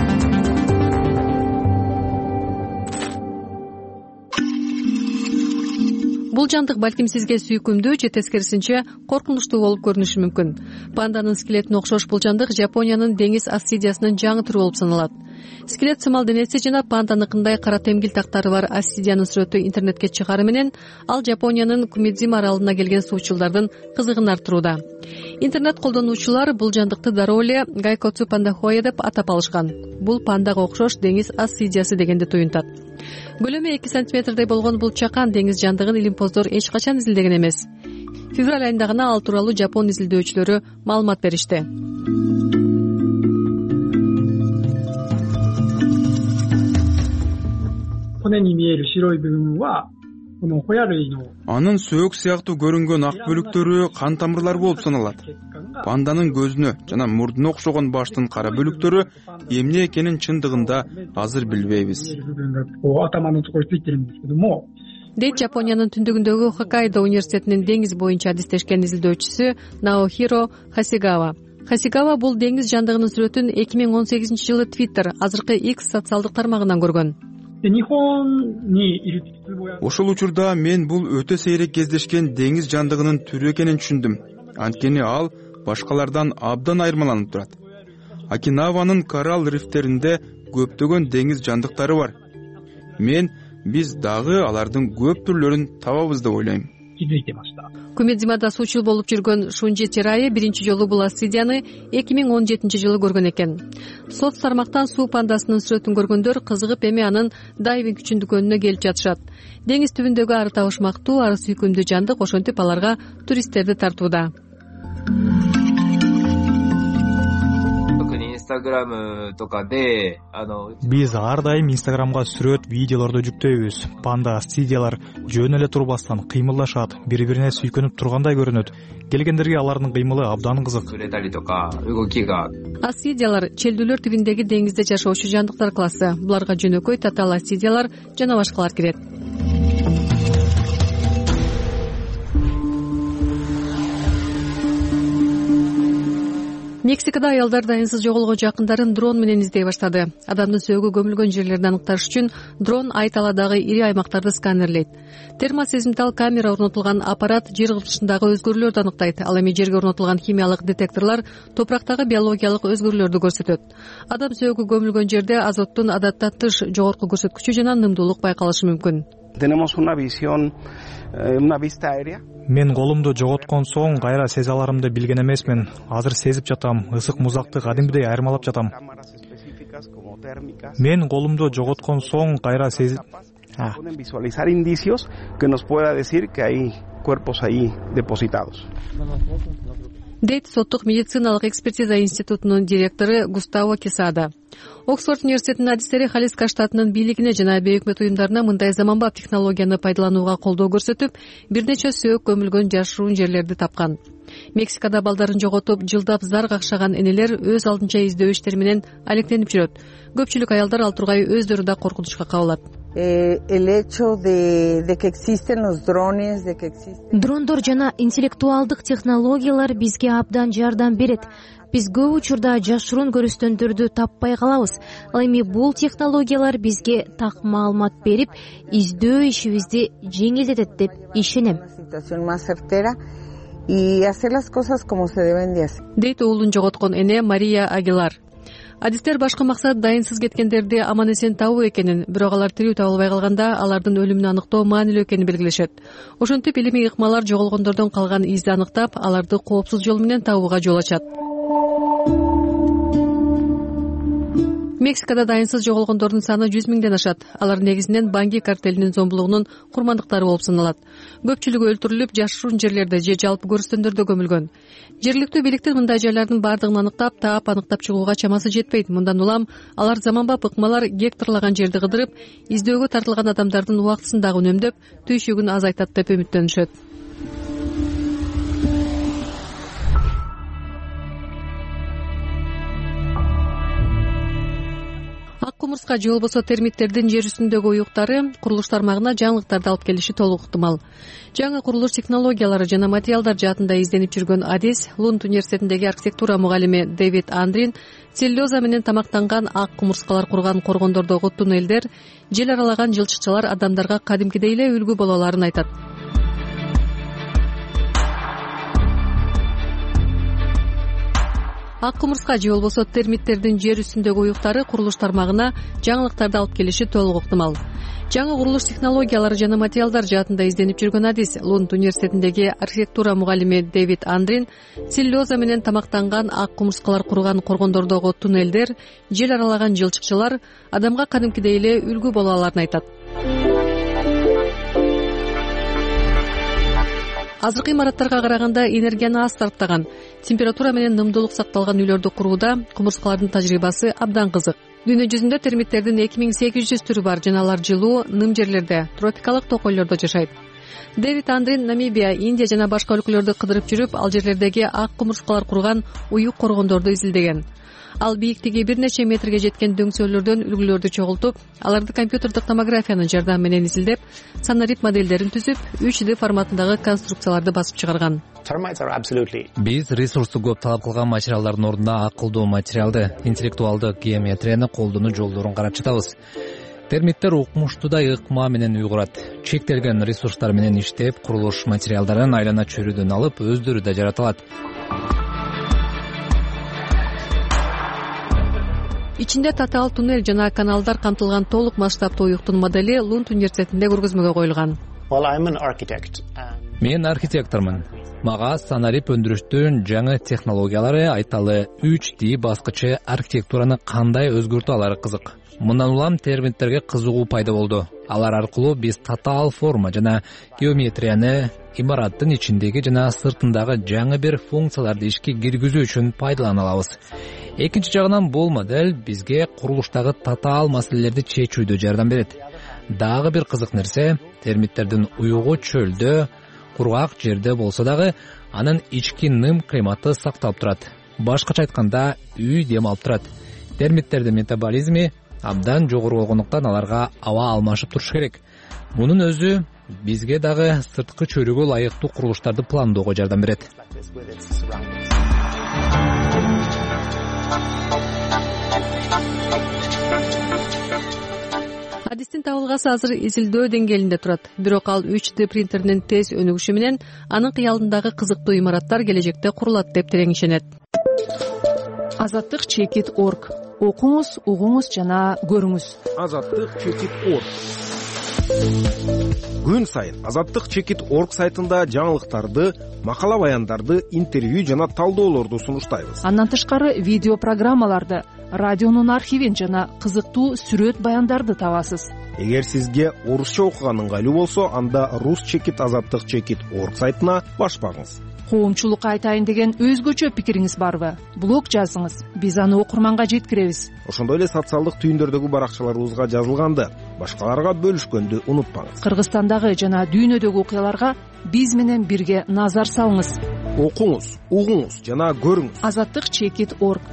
Бул жандык балким сизге сүйкүмдүү же тескерисинче коркунучтуу болуп көрүнүшү мүмкүн. Панданын скелетине окшош бул жандык Жапониянын деңиз ассидиясынын жаңы түрү болуп саналат. Скелет сымал денеси жана панданыкындай кара темгил тактары бар ассидиянын сүрөтү интернетке чыгары менен ал Жапониянын Кумидзима аралына келген суучулдардын кызыгын арттырууда. Интернет колдонуучулар бул жандыкты дароо эле Гайкоцу пандахоя деп атап алышкан. Бул пандага окшош деңиз ассидиясы дегенди туюнтат. Көлөмү эки сантиметрдей болгон бул чакан деңиз жандыгын илимпоздор эч качан изилдеген эмес. Февраль айында гана ал тууралуу Жапон изилдөөчүлөрү маалымат беришти. Анын сөөк сыяктуу көрүнгөн ак бөлүктөрү кан тамырлар болуп саналат. Панданын көзүнө жана мурдуна окшогон баштын кара бөлүктөрү эмне экенин чындыгында азыр билбейбиз. Дейт Жапониянын түндүгүндөгү Хоккайдо университетинин деңиз боюнча адистешкен изилдөөчүсү Наохиро Хасигава. Хасигава бул деңиз жандыгынын сүрөтүн эки миң он сегизинчи жылы Twitter, азыркы X социалдык тармагынан көргөн. Ошол учурда мен бул өтө сейрек кездешкен деңиз жандыгынын түрү экенин түшүндүм. Анткени ал башкалардан абдан айырмаланып турат. Окинаванын коралл рифтеринде көптөгөн деңиз жандыктары бар. Мен биз дагы алардын көп түрлөрүн табабыз деп ойлойм. Кумидзимада суучул болуп жүргөн Шунжи Терайы биринчи жолу бул ассидияны эки миң он жетинчи жылы көргөн экен. Соц тармактан суу пандасынын сүрөтүн көргөндөр кызыгып эми анын дайвинг үчүн дүкөнүнө келип жатышат. Деңиз түбүндөгү ары табышмактуу, ары сүйкүмдүү жандык ошентип аларга туристтерди тартууда. Instagramとかで、あの Биз ар дайым Instagramга сүрөт, видеолорду жүктөйбүз. Панда студиялар жөн эле турбастан кыймылдашат, бири-бирине сүйкөнүп тургандай көрүнөт. Келгендерге алардын кыймылы абдан кызык. Ассидиялар челдүүлөр түбүндөгү деңизде жашоочу жандыктар классы. Буларга жөнөкөй татаал ассидиялар жана башкалар кирет. Мексикада аялдар дайынсыз жоголгон жакындарын дрон менен издей баштады. Адамдын сөөгү көмүлгөн жерлерди аныкташ үчүн дрон ай талаадагы ири аймактарды сканерлейт. Термосезимтал камера орнотулган аппарат жер кыртышындагы өзгөрүүлөрдү аныктайт. Ал эми жерге орнотулган химиялык детекторлор топурактагы биологиялык өзгөрүүлөрдү көрсөтөт. Адам сөөгү көмүлгөн жерде азоттун адатта тыш жогорку көрсөткүчү жана нымдуулук байкалышы мүмкүн. Tenemos una visión, una vista aérea. Мен колумду жоготкон соң кайра сезе аларымды билген эмесмин. Азыр сезип жатам, ысык музакты кадимгидей айырмалап жатам. Мен колумду жоготкон соң кайра сезип Pueden visualizar indicios que nos pueda decir que hay cuerpos ahí depositados. Дейт соттук медициналык экспертиза институтунун директору Густаво Кесада. Оксфорд университетинин адистери Халиска штатынын бийлигине жана бейөкмөт уюмдарына мындай заманбап технологияны пайдаланууга колдоо көрсөтүп, бир нече сөөк көмүлгөн жашыруун жерлерди тапкан. Мексикада балдарын жоготуп, жылдап зар какшаган энелер өз алдынча издөө иштери менен алектенип жүрөт. Көпчүлүк аялдар ал тургай өздөрү да коркунучка кабылат. Дрондор жана интеллектуалдык технологиялар бизге абдан жардам берет. Биз көп учурда жашыруун көрүстөндөрдү таппай калабыз. Ал эми бул технологиялар бизге так маалымат берип, издөө ишибизди жеңилдетет деп ишенем. Дейт уулун жоготкон эне Мария Агилар. Адистер башкы максат дайынсыз кеткендерди аман эсен табуу экенин, бирок алар тирүү табылбай калганда алардын өлүмүн аныктоо маанилүү экенин белгилешет. Ошентип илимий ыкмалар жоголгондордон калган изди аныктап, аларды коопсуз жол менен табууга жол ачат. Мексикада дайынсыз жоголгондордун саны жүз миңден ашат. Алар негизинен Банги картелинин зомбулугунун курмандыктары болуп саналат. Көпчүлүгү өлтүрүлүп, жашыруун жерлерде же жалпы көрүстөндөрдө көмүлгөн. Жергиликтүү бийликтер мындай жерлердин бардыгын аныктап, таап аныктап чыгууга чамасы жетпейт. Мындан улам алар заманбап ыкмалар гектарлаган жерди кыдырып, издөөгө тартылган адамдардын убактысын дагы үнөмдөп, түйшүгүн азайтат деп үмүттөнүшөт. Ак кумурска же болбосо термиттердин жер үстүндөгү уюктары курулуш тармагына жаңылыктарды алып келиши толук ыктымал. Жаңы курулуш технологиялары жана материалдар жаатында изденип жүргөн адис Лунд университетиндеги архитектура мугалими Дэвид Андрин целлюлоза менен тамактанган ак кумурскалар курган коргондордогу туннелдер, жел аралаган жылчыкчалар адамдарга кадимкидей эле үлгү боло аларын айтат. Ак кумурска же болбосо термиттердин жер үстүндөгү уюктары курулуш тармагына жаңылыктарды алып келиши толук ыктымал. Жаңы курулуш технологиялары жана материалдар жаатында изденип жүргөн адис Лунд университетиндеги архитектура мугалими Дэвид Андрин целлюлоза менен тамактанган ак кумурскалар курган коргондордогу туннелдер, жел аралаган жылчыкчалар адамга кадимкидей эле үлгү боло аларын айтат. Азыркы имараттарга караганда энергияны аз тарптаган, температура менен нымдуулук сакталган үйлөрдү курууда кумурскалардын тажрыйбасы абдан кызык. Дүйнө жүзүндө термиттердин эки миң сегиз жүз түрү бар жана алар жылуу, ным жерлерде, тропикалык токойлордо жашайт. Дэвид Андрин Намибия, Индия жана башка өлкөлөрдү кыдырып жүрүп, ал жерлердеги ак кумурскалар курган уюк коргондорду изилдеген. Ал бийиктиги бир нече метрге жеткен дөңсөөлөрдөн үлгүлөрдү чогултуп, аларды компьютердик томографиянын жардамы менен изилдеп, санарит моделдерин түзүп, үч дэ форматындагы конструкцияларды басып чыгарган. Биз ресурсту көп талап кылган материалдардын ордуна акылдуу материалды, интеллектуалдык геометрияны колдонуу жолдорун карап жатабыз. Термиттер укмуштуудай ыкма менен уйгурат. Чектелген ресурстар менен иштеп, курулуш материалдарын айлана чөйрөдөн алып, өздөрү да жарата алат. Ичинде татаал туннель жана каналдар камтылган толук масштабтуу уюктун модели Лунд университетинде көргөзмөгө коюлган. Мен архитектормун. Мага санарип өндүрүштүн жаңы технологиялары, айталы үч ди баскычы архитектураны кандай өзгөртө алары кызык. Мындан улам термиттерге кызыгуу пайда болду. Алар аркылуу биз татаал форма жана геометрияны имараттын ичиндеги жана сыртындагы жаңы бир функцияларды ишке киргизүү үчүн пайдалана алабыз. Экинчи жагынан бул модель бизге курулуштагы татаал маселелерди чечүүдө жардам берет. Дагы бир кызык нерсе, термиттердин уюгу чөлдө, кургак жерде болсо дагы анын ички ным климаты сакталып турат. Башкача айтканда, үй дем алып турат. Термиттердин метаболизми абдан жогору болгондуктан аларга аба алмашып туруш керек. Мунун өзү бизге дагы сырткы чөйрөгө ылайыктуу курулуштарды пландоого жардам берет. Адистин табылгасы азыр изилдөө деңгээлинде турат. Бирок ал үч дэ принтеринин тез өнүгүшү менен анын кыялындагы кызыктуу имараттар келечекте курулат деп терең ишенет. Азаттык чекит точка орг. Окуңуз, угуңуз жана көрүңүз. Азаттык чекит точка орг. Күн сайын Азаттык чекит точка орг сайтында жаңылыктарды, макала баяндарды, интервью жана талдоолорду сунуштайбыз. Андан тышкары видео программаларды, радионун архивин жана кызыктуу сүрөт баяндарды табасыз. Эгер сизге орусча окуган ыңгайлуу болсо, анда рус чекит азаттык чекит точка орг сайтына баш багыңыз. Коомчулукка айтайын деген өзгөчө пикириңиз барбы? Блог жазыңыз, биз аны окурманга жеткиребиз. Ошондой эле социалдык түйүндөрдөгү баракчаларыбызга жазылганды башкаларга бөлүшкөндү унутпаңыз. Кыргызстандагы жана дүйнөдөгү окуяларга биз менен бирге назар салыңыз. Окуңуз, угуңуз жана көрүңүз. Азаттык чекит точка орг.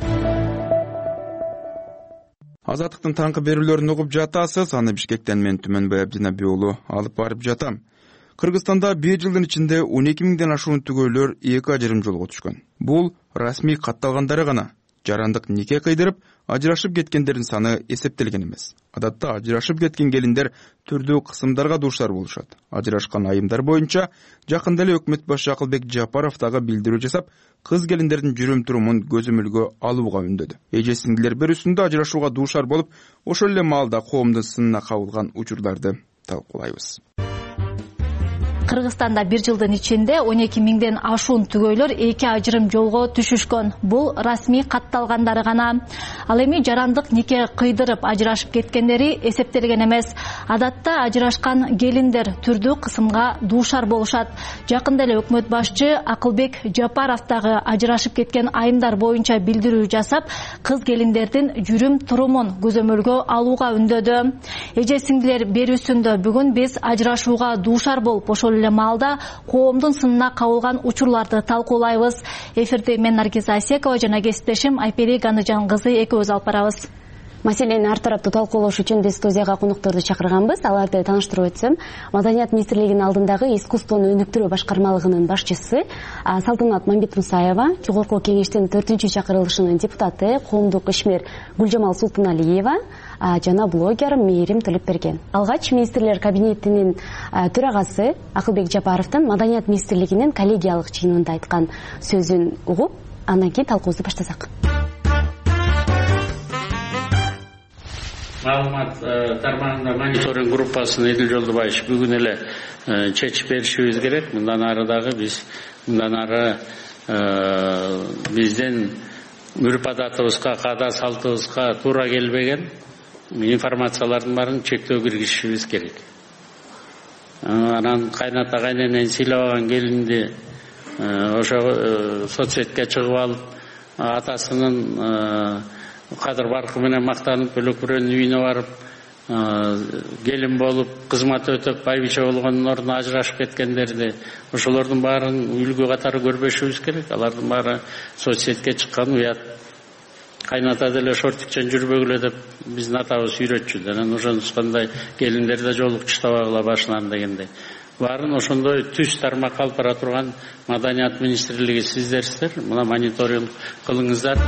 Азаттыктын таңкы берүүлөрүн угуп жатасыз. Аны Бишкектен мен Түмөнбай Абдинаби уулу алып барып жатам. Кыргызстанда беш жылдын ичинде он эки миңден ашуун түгөйлөр эки ажырым жолго түшкөн. Бул расмий катталгандары гана. Жарандык нике кыйдырып, ажырашып кеткендердин саны эсептелген эмес. Адатта ажырашып кеткен келиндер түрдүү кысымдарга дуушар болушат. Ажырашкан айымдар боюнча жакында эле өкмөт башы Акылбек Жапаров дагы билдирүү жасап, кыз келиндердин жүрүм-турумун көзөмөлгө алууга үндөдү. Эже сиңдилер берүүсүндө ажырашууга дуушар болуп, ошол эле маалда коомдун сынына кабылган учурларды талкуулайбыз. Кыргызстанда бир жылдын ичинде он эки миңден ашуун түгөйлөр эки ажырым жолго түшүшкөн. Бул расмий катталгандары гана. Ал эми жарандык нике кыйдырып ажырашып кеткендери эсептелген эмес. Адатта ажырашкан келиндер түрдүү кысымга дуушар болушат. Жакында эле өкмөт башчы Акылбек Жапаров дагы ажырашып кеткен айымдар боюнча билдирүү жасап, кыз келиндердин жүрүм турумун көзөмөлгө алууга үндөдү. Эже сиңдилер берүүсүндө бүгүн биз ажырашууга дуушар болуп, ошол эле маалда коомдун сынына кабылган учурларды талкуулайбыз. Эфирде мен Наргиз Асекова жана кесиптешим Айпери Ганыжан кызы экөөбүз алып барабыз. Маселени ар тараптуу талкуулош үчүн биз студияга конокторду чакырганбыз. Аларды тааныштырып өтсөм, Маданият министрлигинин алдындагы искусствону өнүктүрүү башкармалыгынын башчысы Салтанат Мамбетмусаева, жогорку кеңештин төртүнчү чакырылышынын депутаты коомдук ишмер Гүлжамал Султаналиева жана блогер Мээрим Төлөпберген. Алгач министрлер кабинетинин төрагасы Акылбек Жапаровдун Маданият министрлигинин коллегиялык жыйынында айткан сөзүн угуп, андан кийин талкуубузду баштасак. Маалымат тармагында мониторинг группасынын Эдил Жолдубаевич бүгүн эле чечип беришибиз керек. Мындан ары дагы биз мындан ары биздин үрп адатыбызга, каада салтыбызга туура келбеген информациялардын баарын чектөө киргизишибиз керек. Анан кайната кайненен сыйлабаган келинди ошо соцсетке чыгып алып, атасынын кадыр баркы менен мактанып, бөлөк бирөөнүн үйүнө барып, келин болуп, кызмат өтөп, байбиче болгондун ордуна ажырашып кеткендерди, ошолордун баарын үлгү катары көрбөшүбүз керек. Алардын баары соцсетке чыккан уят. Кайната деле шортикчен жүрбөгүлө деп биздин атабыз үйрөтчү. Анан ошондой келиндер да жолуктуштабагыла башынан дегендей. Баарын ошондой түз тармакка алып бара турган Маданият министрлиги сиздерсиздер. Мына мониторинг кылыңыздар.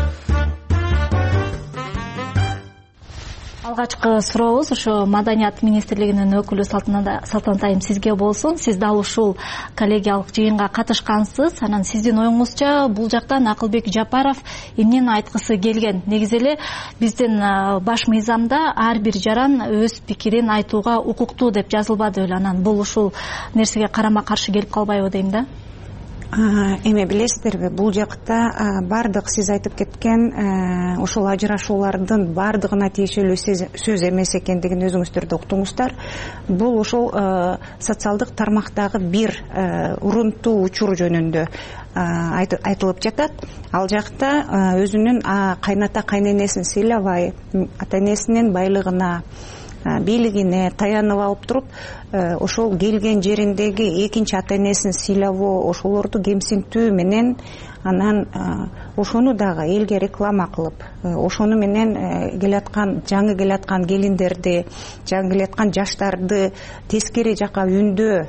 Алгачкы сурообуз ошо Маданият министрлигинин өкүлү Салтанат айым сизге болсун. Сиз дал ушул коллегиялык жыйынга катышкансыз. Анан сиздин оюңузча бул жактан Акылбек Жапаров эмнени айткысы келген? Негизи эле биздин баш мыйзамда ар бир жаран өз пикирин айтууга укуктуу деп жазылбады беле. Анан бул ушул нерсеге карама каршы келип калбайбы дейм да. эме билесиздерби, бул жакта баардык сиз айтып кеткен ошол ажырашуулардын баардыгына тиешелүү сөз эмес экендигин өзүңүздөр да уктуңуздар. Бул ошол социалдык тармактагы бир урунтуу учур жөнүндө айтылып жатат. Ал жакта өзүнүн кайната кайненесин сыйлабай, ата энесинин байлыгына, бийлигине таянып алып туруп, ошол келген жериндеги экинчи ата энесин сыйлабоо, ошолорду кемсинтүү менен анан ошону дагы элге реклама кылып, ошону менен келаткан жаңы келаткан келиндерди, жаңы келаткан жаштарды тескери жака үндөө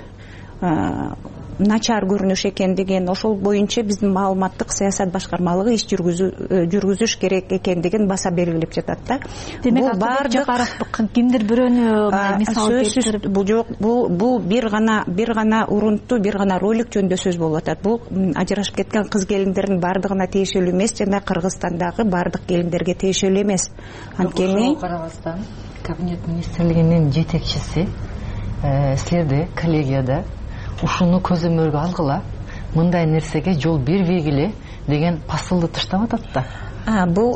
начар көрүнүш экендигин, ошол боюнча биздин маалыматтык саясат башкармалыгы иш жүргүзүш керек экендигин баса белгилеп жатат да. Демек, баардык кимдир бирөөнү мисал келтирип, бул жок, бул бул бир гана бир гана урунтуу, бир гана ролик жөнүндө сөз болуп атат. Бул ажырашып кеткен кыз келиндердин баардыгына тиешелүү эмес, жана Кыргызстандагы баардык келиндерге тиешелүү эмес. Анткени карабастан Кабинет министрлигинин жетекчиси силерде коллегияда ушуну көзөмөлгө алгыла, мындай нерсеге жол бербегиле деген посылды таштап атат да. Бул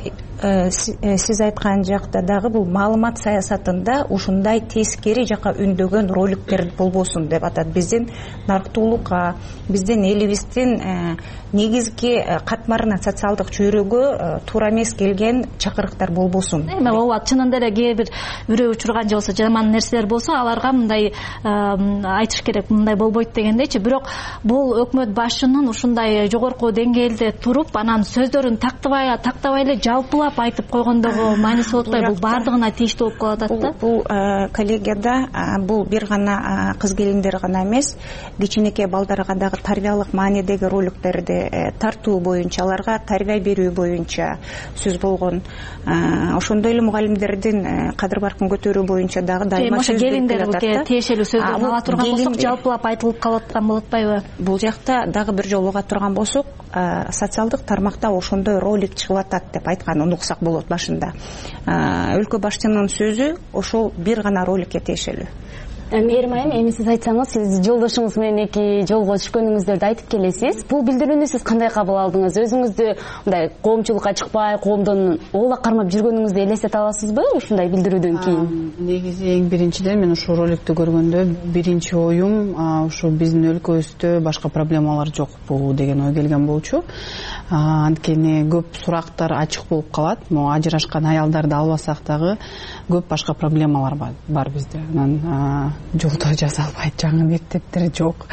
сиз айткан жакта дагы бул маалымат саясатында ушундай тескери жака үндөгөн роликтер болбосун деп атат. Биздин нарктуулукка, биздин элибиздин негизги катмарына, социалдык чөйрөгө туура эмес келген чакырыктар болбосун. Эме болот, чынында эле кээ бир үрөө учурган же болсо жаман нерселер болсо, аларга мындай айтыш керек, мындай болбойт дегендейчи. Бирок бул өкмөт башчынын ушундай жогорку деңгээлде туруп, анан сөздөрүн тактабай тактабай эле жалпылап айтып койгондогу мааниси болуп атпайбы? Бул баардыгына тийиштүү болуп калып атат да. Бул коллегияда бул бир гана кыз келиндер гана эмес, кичинекей балдарга дагы тарбиялык маанидеги роликтерди тартуу боюнча, аларга тарбия берүү боюнча сөз болгон. Ошондой эле мугалимдердин кадыр баркын көтөрүү боюнча дагы дайыма сөз берилип атат. Келиндерге тиешелүү сөздөрдү ала турган болсок, жалпылап айтылып калып аткан болот атпайбы? Бул жакта дагы бир жолу уга турган болсок, социалдык тармакта ошондой ролик чыгып атат деп айтканын уксак болот башында. Өлкө башчынын сөзү ошол бир гана роликке тиешелүү. Мээрим айым, эми сиз айтсаңыз, сиз жолдошуңуз менен эки жолго түшкөнүңүздөрдү айтып келесиз. Бул билдирүүнү сиз кандай кабыл алдыңыз? Өзүңүздү мындай коомчулукка чыкпай, коомдон оола кармап жүргөнүңүздү элестете аласызбы ушундай билдирүүдөн кийин? Негизи эң биринчиден мен ушул роликти көргөндө биринчи оюм ушу биздин өлкөбүздө башка проблемалар жокпу деген ой келген болчу. Анткени көп сурактар ачык болуп калат. Могу ажырашкан аялдарды албасак дагы көп башка проблемалар бар бизде. Анан жолдо жасалбайт, жаңы мектептер жок.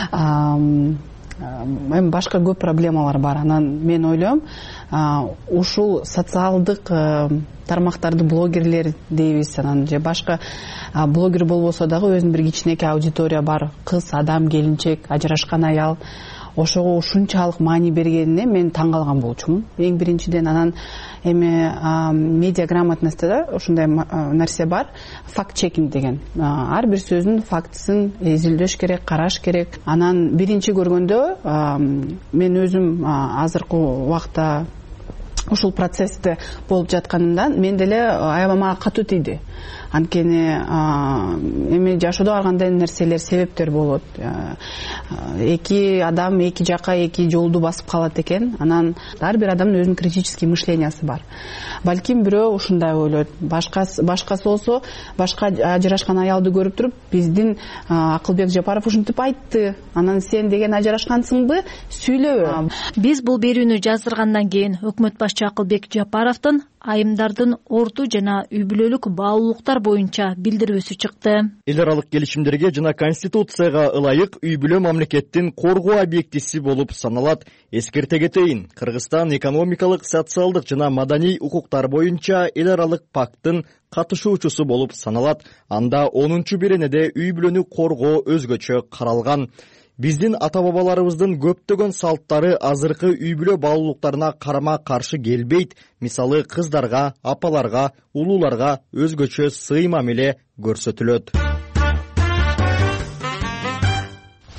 Эми башка көп проблемалар бар. Анан мен ойлойм, ушул социалдык тармактарды блогерлер дейбиз, анан же башка блогер болбосо дагы өзүнүн бир кичинекей аудитория бар. Кыз, адам, келинчек, ажырашкан аял. Ошого ушунчалык маани бергенине мен таң калган болчумун. Эң биринчиден, анан эми медиа грамотностьта ушундай нерсе бар, факт-чекинг деген. Ар бир сөздүн фактысын изилдеш керек, караш керек. Анан биринчи көргөндө мен өзүм азыркы убакта ушул процессте болуп жатканымдан мен деле аябай катуу тийди. Анткени эми жашоодо ар кандай нерселер, себептер болот. Эки адам эки жака эки жолду басып калат экен. Анан ар бир адамдын өзүнүн критический мышлениясы бар. Балким бирөө ушундай ойлойт. Башкасы башкасы болсо, башка ажырашкан аялды көрүп туруп, биздин Акылбек Жапаров ушинтип айтты. Анан сен деген ажырашкансыңбы? Сүйлөбө. Биз бул берүүнү жаздыргандан кийин өкмөт башчы Акылбек Жапаровдун айымдардын орду жана үй бүлөлүк баалуулуктар боюнча билдирүүсү чыкты. Эл аралык келишимдерге жана конституцияга ылайык үй бүлө мамлекеттин коргоо объектиси болуп саналат. Эскерте кетейин, Кыргызстан экономикалык, социалдык жана маданий укуктар боюнча эл аралык пакттын катышуучусу болуп саналат. Анда онунчу беренеде үй бүлөнү коргоо өзгөчө каралган. Биздин ата-бабаларыбыздын көптөгөн салттары азыркы үй бүлө баалуулуктарына карама каршы келбейт. Мисалы, кыздарга, апаларга, улууларга өзгөчө сый мамиле көрсөтүлөт.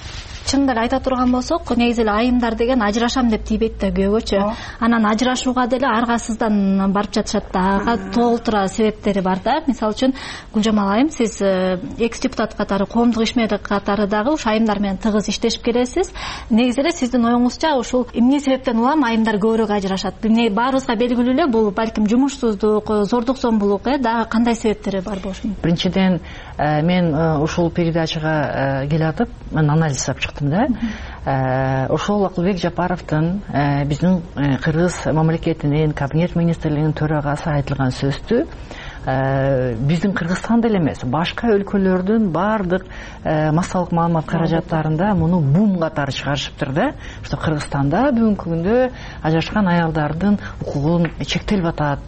чынында эле айта турган болсок, негизи эле айымдар деген ажырашам деп тийбейт да күйөөгөчү. Анан ажырашууга деле аргасыздан барып жатышат да. Ага толтура себептери бар да. Мисалы үчүн Гүлжамал айым, сиз экс депутат катары, коомдук ишмер катары дагы ушу айымдар менен тыгыз иштешип келесиз. Негизи эле сиздин оюңузча ушул эмне себептен улам айымдар көбүрөөк ажырашат? Эмне баарыбызга белгилүү эле, бул балким жумушсуздук, зордук зомбулук, э, дагы кандай себептери бар болушу мүмкүн? Биринчиден, мен ушул передачага келатып, мен анализ жасап чыктым да. Ошол Акылбек Жапаровдун биздин Кыргыз мамлекетинин кабинет министрлигинин төрагасы айтылган сөздү биздин Кыргызстанда эле эмес, башка өлкөлөрдүн баардык массалык маалымат каражаттарында муну бум катары чыгарышыптыр да, что Кыргызстанда бүгүнкү күндө ажырашкан аялдардын укугун чектелип атат,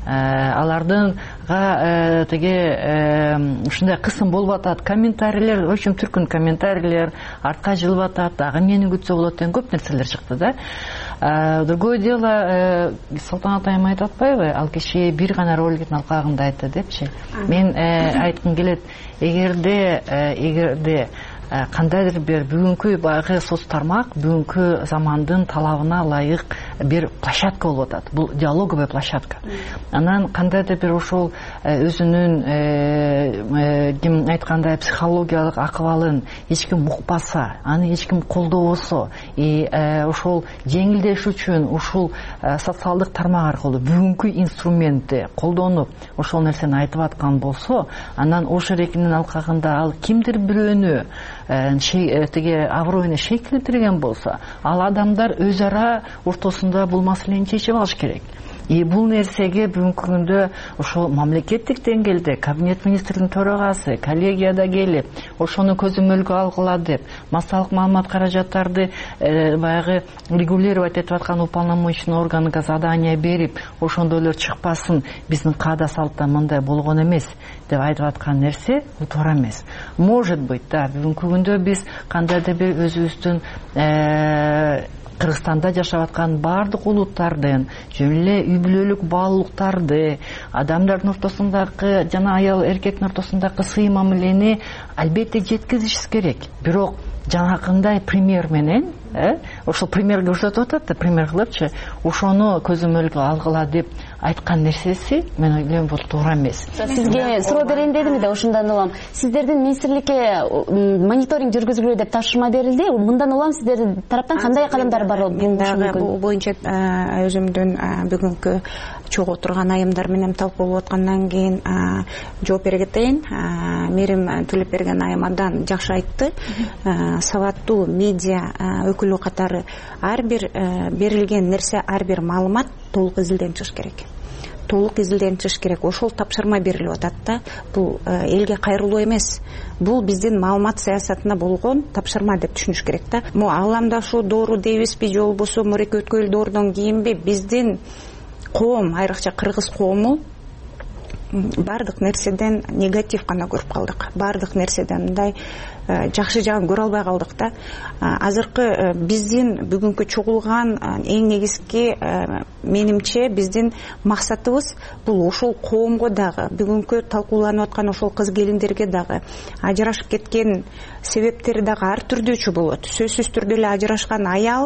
алардынга теге ушундай кысым болуп атат, комментарийлер, очень түркүн комментарийлер артка жылып атат, дагы мени күтсө болот деген көп нерселер чыкты да. Другое дело, Салтанат айым айтып атпайбы, ал киши бир гана роликтин алкагында айтты депчи. Мен айткым келет, эгерде эгерде кандайдыр бир бүгүнкү баягы соц тармак бүгүнкү замандын талабына ылайык бир площадка болуп атат. Бул диалоговая площадка. Анан кандайдыр бир ошол өзүнүн ким айткандай психологиялык акыбалын эч ким укпаса, аны эч ким колдобосо, и ошол жеңилдеш үчүн ушул социалдык тармак аркылуу бүгүнкү инструментти колдонуп ошол нерсени айтып аткан болсо, анан ошол эркинин алкагында ал кимдир бирөөнү теге аброюна шек келтирген болсо, ал адамдар өз ара ортосунда бул маселени чечип алыш керек. И бул нерсеге бүгүнкү күндө ошол мамлекеттик деңгээлде кабинет министринин төрагасы коллегияда келип, ошону көзөмөлгө алгыла деп, массалык маалымат каражаттарды баягы регулировать этип аткан уполномоченный органга задание берип, ошондо эле чыкпасын, биздин каада салтта мындай болгон эмес деп айтып аткан нерсе бул туура эмес. Может быть, да, бүгүнкү күндө биз кандайдыр бир өзүбүздүн Кыргызстанда жашап аткан баардык улуттардын жөн эле үй бүлөлүк баалуулуктарды, адамдардын ортосундагы жана аял эркектин ортосундагы сый мамилени албетте жеткизишибиз керек. Бирок жанакындай пример менен, ошол пример көрсөтүп атат да, пример кылыпчы, ошону көзөмөлгө алгыла деп айткан нерсеси мен ойлойм бул туура эмес. Сизге суроо берейин дедим да, ошондон улам сиздердин министрликке мониторинг жүргүзүлгүлө деп тапшырма берилди. Мындан улам сиздердин тараптан кандай кадамдар бар болушу мүмкүн? Бул боюнча өзүмдүн бүгүнкү чогуу турган айымдар менен талкуулап аткандан кийин жооп бере кетейин. Мерим Төлөпберген айым абдан жакшы айтты. Сабаттуу медиа өкүлү катары ар бир берилген нерсе, ар бир маалымат толук изилден чыгыш керек. Толук изилден чыгыш керек. Ошол тапшырма берилип атат да. Бул элге кайрылуу эмес. Бул биздин маалымат саясатына болгон тапшырма деп түшүнүш керек да. Мо ааламдашуу доору дейбизби же болбосо мурек өткөл доордон кийинби, биздин коом, айрыкча кыргыз коому бардык нерседен негатив гана көрүп калдык. Бардык нерседен мындай жакшы жагын көрө албай калдык да. Азыркы биздин бүгүнкү чогулган эң негизги менимче биздин максатыбыз бул ошол коомго дагы, бүгүнкү талкууланып аткан ошол кыз келиндерге дагы, ажырашып кеткен себептери дагы ар түрдүүчү болот. Сөзсүз түрдө эле ажырашкан аял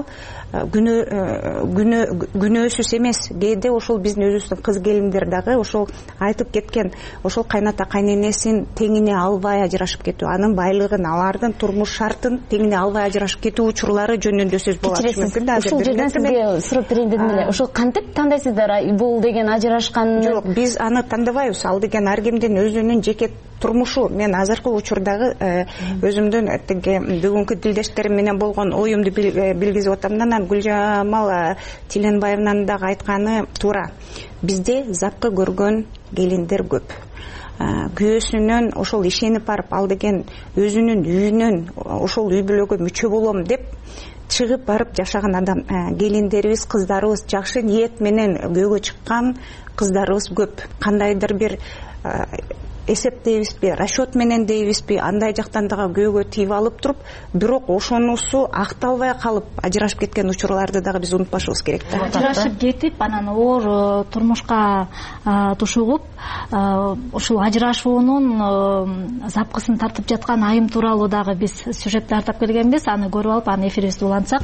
күнөөсүз эмес. Кээде ошол биздин өзүбүздүн кыз келиндер дагы ошол айтып кеткен, ошол кайната кайненесин теңине албай ажырашып кетүү, анын байлыгын, алардын турмуш шартын теңине албай ажырашып кетүү учурлары жөнүндө сөз болот. Мүмкүн да ушул жерден сизге сурап берейин дедим эле. Ошол кантип тандайсыздар? Бул деген ажырашкан? Жок, биз аны тандабайбыз. Ал деген ар кимдин өзүнүн жеке турмушу. Мен азыркы учурдагы өзүмдүн теге бүгүнкү дилдештерим менен болгон оюмду билгизип атам. Анан Гүлжамал Тиленбаевнын дагы айтканы туура. Бизде запкы көргөн келиндер көп. Күйөөсүнөн ошол ишенип барып, ал деген өзүнүн үйүнөн ошол үй бүлөгө мүчө болом деп чыгып барып жашаган адам, келиндерибиз, кыздарыбыз, жакшы ниет менен күйөөгө чыккан кыздарыбыз көп. Кандайдыр бир эсептейбизби, расчет менен дейбизби, андай жактан дагы көөгө тийип алып туруп, бирок ошонусу акталбай калып ажырашып кеткен учурларды дагы биз унутпашыбыз керек да. Ажырашып кетип, анан оор турмушка тушугуп, ушул ажырашуунун запкысын тартып жаткан айым тууралуу дагы биз сюжет тартып келгенбиз. Аны көрүп алып, аны эфирибизди улантсак.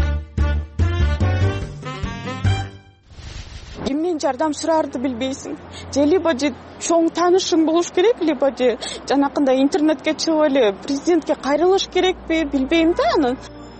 Кимден жардам сурарды билбейсиң. Же либо же чоң таанышың болуш керек, либо же жанакындай интернетке чыгып эле президентке кайрылыш керекпи, билбейм да аны.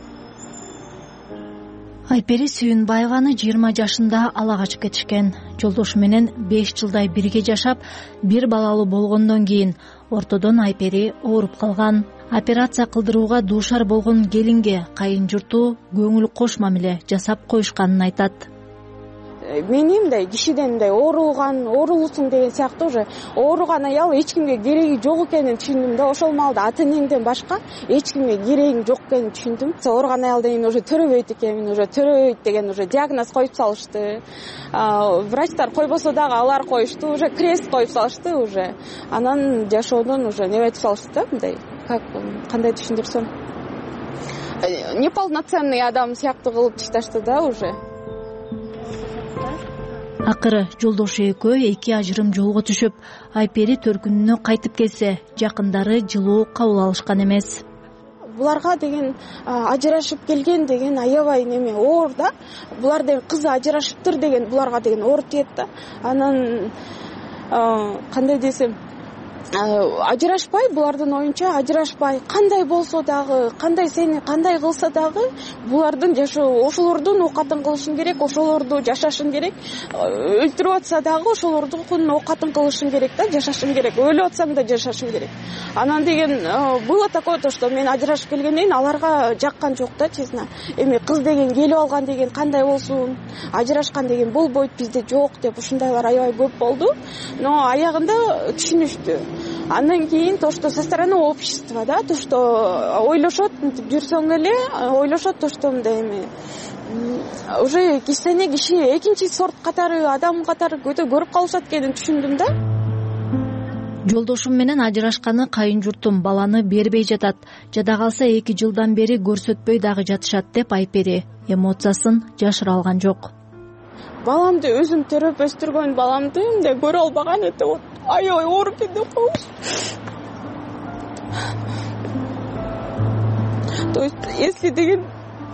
Айпери Сүйүнбаеваны жыйырма жашында ала качып кетишкен. Жолдошу менен беш жылдай бирге жашап, бир балалуу болгондон кийин ортодон Айпери ооруп калган. Операция кылдырууга дуушар болгон келинге кайын журту көңүл кош мамиле жасап коюшканын айтат. Мени мындай кишиден мындай оорулган, оорулуусуң деген сыяктуу уже ооруган аял эч кимге кереги жок экенин түшүндүм да. Ошол маалда ата энеңден башка эч кимге керегиң жок экенин түшүндүм. Ооруган аялдан кийин уже төрөбөйт экенмин, уже төрөбөйт деген уже диагноз коюп салышты. Врачтар койбосо дагы алар коюшту, уже крест коюп салышты уже. Анан жашоодон уже небетип салышты да, мындай. Как кандай түшүндүрсөм? Неполноценный адам сыяктуу кылып ташташты да уже. Акыры жолдошу экөө эки ажырым жолго түшүп, Айпери төркүнүнө кайтып келсе, жакындары жылуу кабыл алышкан эмес. Буларга деген ажырашып келген деген аябай неме оор да. Булар деген кызы ажырашыптыр деген буларга деген оор тиет да. Анан кандай десем, ажырашпай, булардын оюнча ажырашпай, кандай болсо дагы, кандай сени кандай кылса дагы, булардын жашоо, ошолордун оокатын кылышың керек, ошолорду жашашың керек. Өлтүрүп атса дагы ошолордун оокатын кылышың керек да, жашашың керек. Өлүп атсаң да жашашың керек. Анан деген было такое то, что мен ажырашып келгенден кийин аларга жаккан жок да, честно. Эми кыз деген келип алган деген кандай болсун, ажырашкан деген болбойт, бизде жок деп ушундайлар аябай көп болду. Но аягында түшүнүштү. Андан кийин то, что со стороны общества, да, то, что ойлошот, жүрсөң эле, ойлошот то, что мындай эми уже кичине киши экинчи сорт катары адам катары көрүп калышат экенин түшүндүм да. Жолдошум менен ажырашканы кайын журтум баланы бербей жатат. Жада калса эки жылдан бери көрсөтпөй дагы жатышат деп Айпери эмоциясын жашыра алган жок. Баламды өзүм төрөп өстүргөн баламды мындай көрө албаган эте вот аябай ооруп кетип коюш. То есть, если деген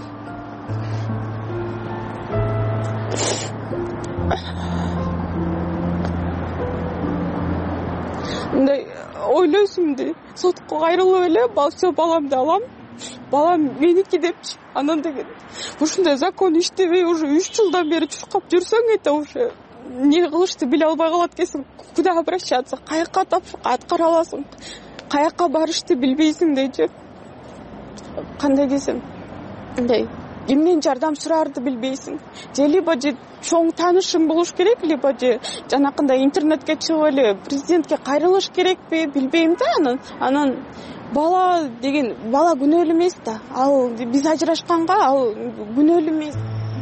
мындай ойлойсуң да, сотко кайрылып эле, все баламды алам, балам меники депчи. Анан деген ушундай закон иштебей уже үч жылдан бери чуркап жүрсөң, это уже не кылышты биле албай калат экенсиң. Куда обращаться, каяка тапшырык аткара аласың, каяка барышты билбейсиң дейчи. Кандай десем, мындай кимден жардам сурарды билбейсиң. Же либо же чоң таанышың болуш керек, либо же жанакындай интернетке чыгып эле президентке кайрылыш керекпи, билбейм да анан. Анан бала деген бала күнөөлүү эмес да. Ал биз ажырашканга ал күнөөлүү эмес.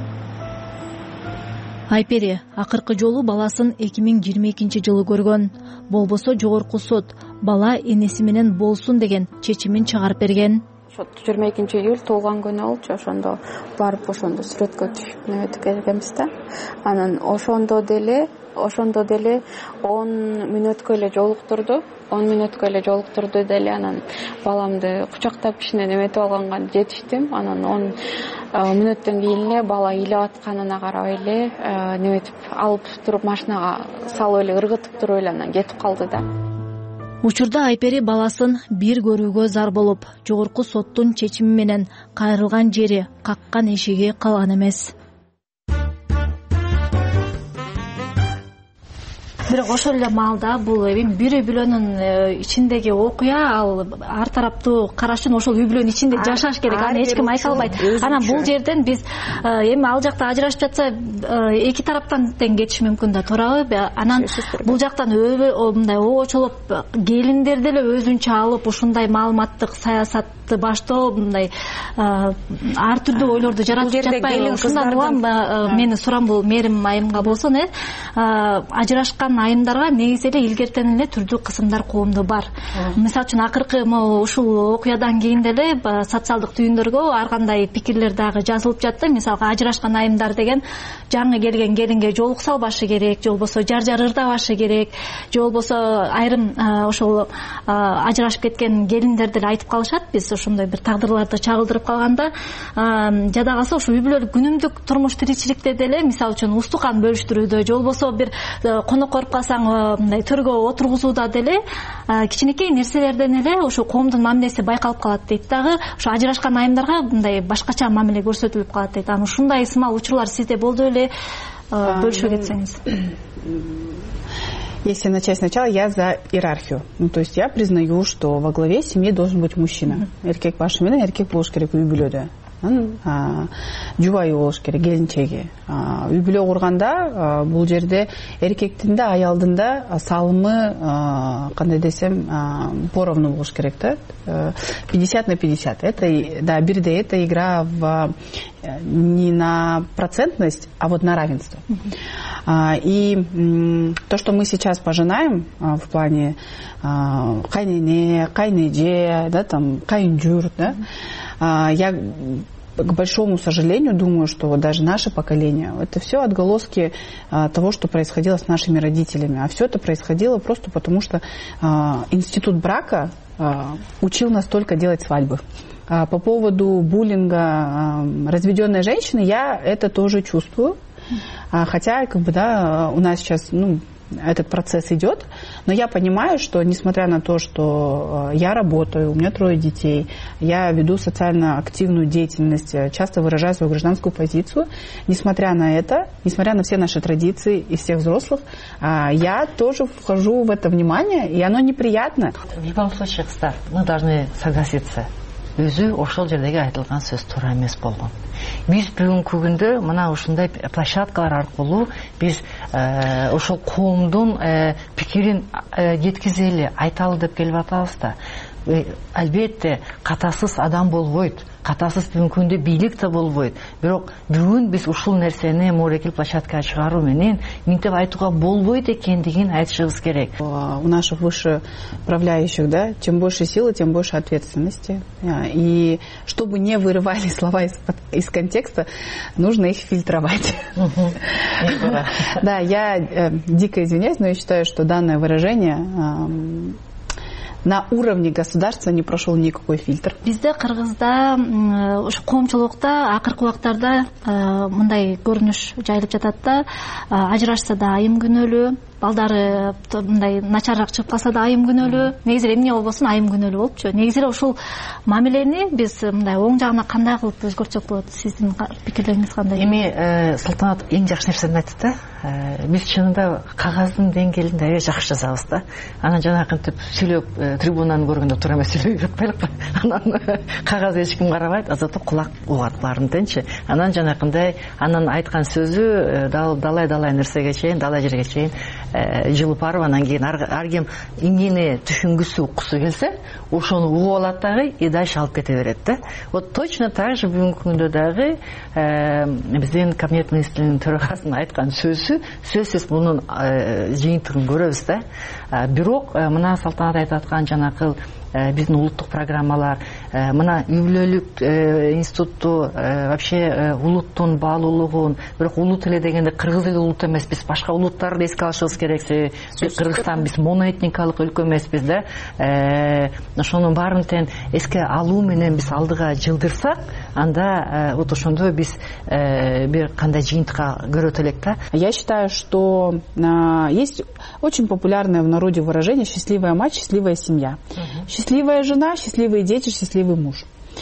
Айпери акыркы жолу баласын эки миң жыйырма экинчи жылы көргөн. Болбосо жогорку сот бала энеси менен болсун деген чечимин чыгарып берген. жыйырма экинчи июль туулган күнү болчу, ошондо барып ошондо сүрөткө түшүп неметип келгенбиз да. Анан ошондо деле ошондо деле он мүнөткө эле жолуктурду. он мүнөткө эле жолуктурду деле анан баламды кучактап кичине неметип алганга жетиштим. Анан он мүнөттөн кийин эле бала ыйлап атканына карабай эле неметип алып туруп машинага салып эле ыргытып туруп эле анан кетип калды да. Учурда Айпери баласын бир көрүүгө зар болуп, жогорку соттун чечими менен кайрылган жери, каккан эшиги калган эмес. Бирок ошол эле маалда бул эми бир үй бүлөнүн ичиндеги окуя, ал ар тараптуу карашын ошол үй бүлөнүн ичинде жашаш керек, аны эч ким айта албайт. Анан бул жерден биз эми ал жакта ажырашып жатса эки тараптан тең кетиши мүмкүн да, туурабы? Анан бул жактан мындай обочолоп келиндер деле өзүнчө алып ушундай маалыматтык саясатты баштоо, мындай ар түрдүү ойлорду жаратып жатпайбы? Ушундан улам менин сурам бул мээрим айымга болсун, э ажырашкан ажырашкан айымдарга негизи эле илгертен эле түрдүү кысымдар коомдо бар. Мисалы үчүн акыркы ушул окуядан кийин деле социалдык түйүндөргө ар кандай пикирлер дагы жазылып жатты. Мисалга ажырашкан айымдар деген жаңы келген келинге жоолук салбашы керек, же болбосо жар жар ырдабашы керек, же болбосо айрым ошол ажырашып кеткен келиндер деле айтып калышат, биз ошондой бир тагдырларды чагылдырып калганда жада калса ошо үй бүлөлүк күнүмдүк турмуш тиричиликте деле мисалы үчүн устукан бөлүштүрүүдө же болбосо бир конок коруп калсаң мындай төргө отургузууда деле кичинекей нерселерден эле ошо коомдун мамилеси байкалып калат дейт дагы. Ошо ажырашкан айымдарга мындай башкача мамиле көрсөтүлүп калат дейт. Анан ушундай ысмал учурлар сизде болду эле, бөлүшө кетсеңиз. Если начать сначала, я за иерархию. Ну, то есть я признаю, что во главе семьи должен быть мужчина. Эркек башы менен эркек болуш керек үй бүлөдө. Жубайы болуш керек, келинчеги. Үй бүлө курганда бул жерде эркектин да аялдын да салымы, кандай десем, поровну болуш керек да. пятьдесят на пятьдесят. Это, да, бирдей, это игра в не на процентность, а вот на равенство. И то, что мы сейчас пожинаем в плане кайнене, кайнеже, да, там, кайнджур, да, я к большому сожалению думаю, что вот даже наше поколение, это все отголоски того, что происходило с нашими родителями. А все это происходило просто потому, что институт брака учил нас только делать свадьбы. По поводу буллинга разведенной женщины, я это тоже чувствую. Хотя, как бы, да, у нас сейчас, ну, этот процесс идет, но я понимаю, что несмотря на то, что я работаю, у меня трое детей, я веду социально активную деятельность, часто выражаю свою гражданскую позицию, несмотря на это, несмотря на все наши традиции и всех взрослых, я тоже вхожу в это внимание, и оно неприятно. В любом случае, Стар, мы должны согласиться. Өзү ошол жердеги айтылган сөз туура эмес болгон. Биз бүгүнкү күндө мына ушундай площадкалар аркылуу биз ошол коомдун пикирин жеткизели, айталы деп келип атабыз да. Албетте катасыз адам болбойт, катасыз бүгүнкү күндө бийлик да болбойт. Бирок бүгүн биз ушул нерсени морекил площадкага чыгаруу менен минтип айтууга болбойт экендигин айтышыбыз керек. У наших вышеправляющих, да, чем больше силы, тем больше ответственности. И чтобы не вырывали слова из, из контекста, нужно их фильтровать. Да, я дико извиняюсь, но я считаю, что данное выражение на уровне государства не прошел никакой фильтр. Бизде Кыргызда ушу коомчулукта акыркы убактарда мындай көрүнүш жайылып жатат да, ажырашса да айым күнөөлүү, балдары мындай начарыраак чыгып калса да айым күнөөлүү, негизи эмне болбосун айым күнөөлүү болупчу. Негизи ушул мамилени биз мындай оң жагына кандай кылып өзгөртсөк болот? Сиздин пикирлериңиз кандай? Эми Салтанат эң жакшы нерсени айтты да. Биз чынында кагаздын деңгээлинде аябай жакшы жазабыз да. Анан жанакынтип сүйлөп трибунаны көргөндө туура эмес сүйлөй жатпайлыкпы? Анан кагаз эч ким карабайт, а зато кулак угат баарын тенчи. Анан жанакындай анан айткан сөзү далай-далай нерсеге чейин, далай жерге чейин жылып барып, анан кийин ар ким эмнени түшүнгүсү, уккусу келсе, ошону угуп алат дагы и дальше алып кете берет да. Вот точно так же бүгүнкү күндө дагы биздин кабинет министринин төрагасынын айткан сөзү сөзсүз мунун жыйынтыгын көрөбүз да. Бирок мына Салтанат айтып аткан жанакы биздин улуттук программалар, мына үй бүлөлүк институтту, вообще улуттун баалуулугун, бирок улут эле дегенде кыргыз эле улут эмес, биз башка улуттарды эске алышыбыз керек. Кыргызстан биз моноэтникалык өлкө эмеспиз да. Ошонун баарын тең эске алуу менен биз алдыга жылдырсак, анда вот ошондо биз бир кандай жыйынтыкка көрөт элек да. Я считаю, что есть очень популярное в народе выражение «счастливая мать, счастливая семья». Счастливая жена, счастливые дети, счастливый муж.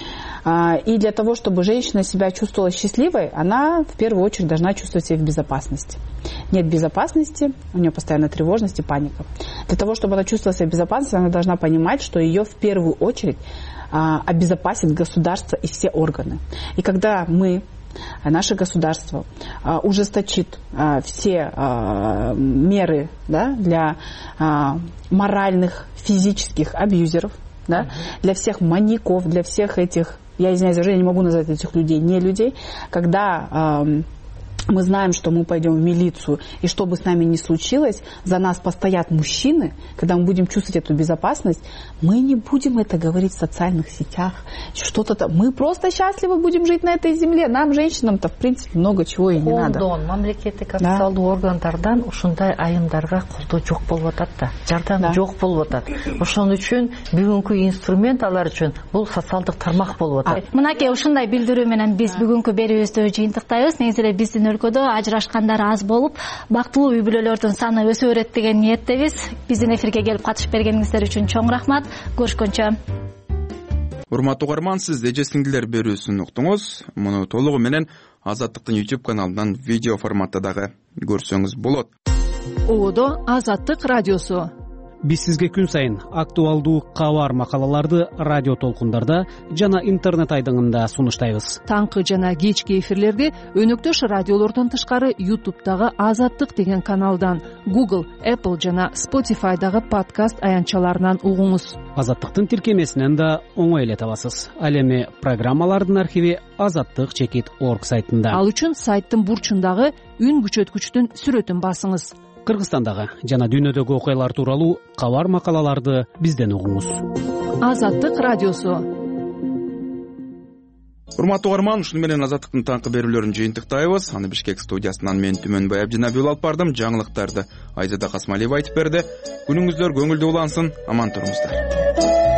И для того, чтобы женщина себя чувствовала счастливой, она в первую очередь должна чувствовать себя в безопасности. Нет безопасности, у нее постоянно тревожность и паника. Для того, чтобы она чувствовала себя в безопасности, она должна понимать, что ее в первую очередь обезопасит государство и все органы. И когда мы, наше государство, ужесточит все меры, да, для моральных, физических абьюзеров, да, для всех маньяков, для всех этих, я извиняюсь, я не могу назвать этих людей, не людей, когда мы знаем, что мы пойдем в милицию, и что бы с нами ни случилось, за нас постоят мужчины, когда мы будем чувствовать эту безопасность, мы не будем это говорить в социальных сетях, что-то там. Мы просто счастливо будем жить на этой земле. Нам, женщинам-то, в принципе, много чего и не надо. Колдон, мамлекеттик официалдуу органдардан ушундай айымдарга колдоо жок болуп атат да. Жардам жок болуп атат. Ошон үчүн бүгүнкү инструмент алар үчүн бул социалдык тармак болуп атат. Мынакей ушундай билдирүү менен биз бүгүнкү берүүбүздү жыйынтыктайбыз. Негизи эле биздин өлкөдө ажырашкандар аз болуп, бактылуу үй бүлөлөрдүн саны өсө берет деген ниеттебиз. Биздин эфирге келип катышып бергениңиздер үчүн чоң рахмат. Көрүшкөнчө. Урматтуу угарман, сиз эже сиңдилер берүүсүн уктуңуз. Муну толугу менен Азаттыктын YouTube каналынан видео форматта дагы көрсөңүз болот. Одо Азаттык радиосу. Биз сизге күн сайын актуалдуу кабар макалаларды радио толкундарда жана интернет айдыңында сунуштайбыз. Таңкы жана кечки эфирлерди өнөктөш радиолордон тышкары YouTube'дагы Азаттык деген каналдан, Google, Apple жана Spotify'дагы подкаст аянтчаларынан угуңуз. Азаттыктын тиркемесинен да оңой эле табасыз. Ал эми программалардын архиви азаттык чекит орг сайтында. Ал үчүн сайттын бурчундагы үн күчөткүчтүн сүрөтүн басыңыз. Кыргызстандагы жана дүйнөдөгү окуялар тууралуу кабар макалаларды бизден угуңуз. Азаттык радиосу. Урматтуу угарман, ушуну менен Азаттыктын таңкы берүүлөрүн жыйынтыктайбыз. Аны Бишкек студиясынан мен Түмөнбай Абдинабиул алып бардым. Жаңылыктарды Айзада Касмалиева айтып берди. Күнүңүздөр көңүлдүү улансын, аман туруңуздар.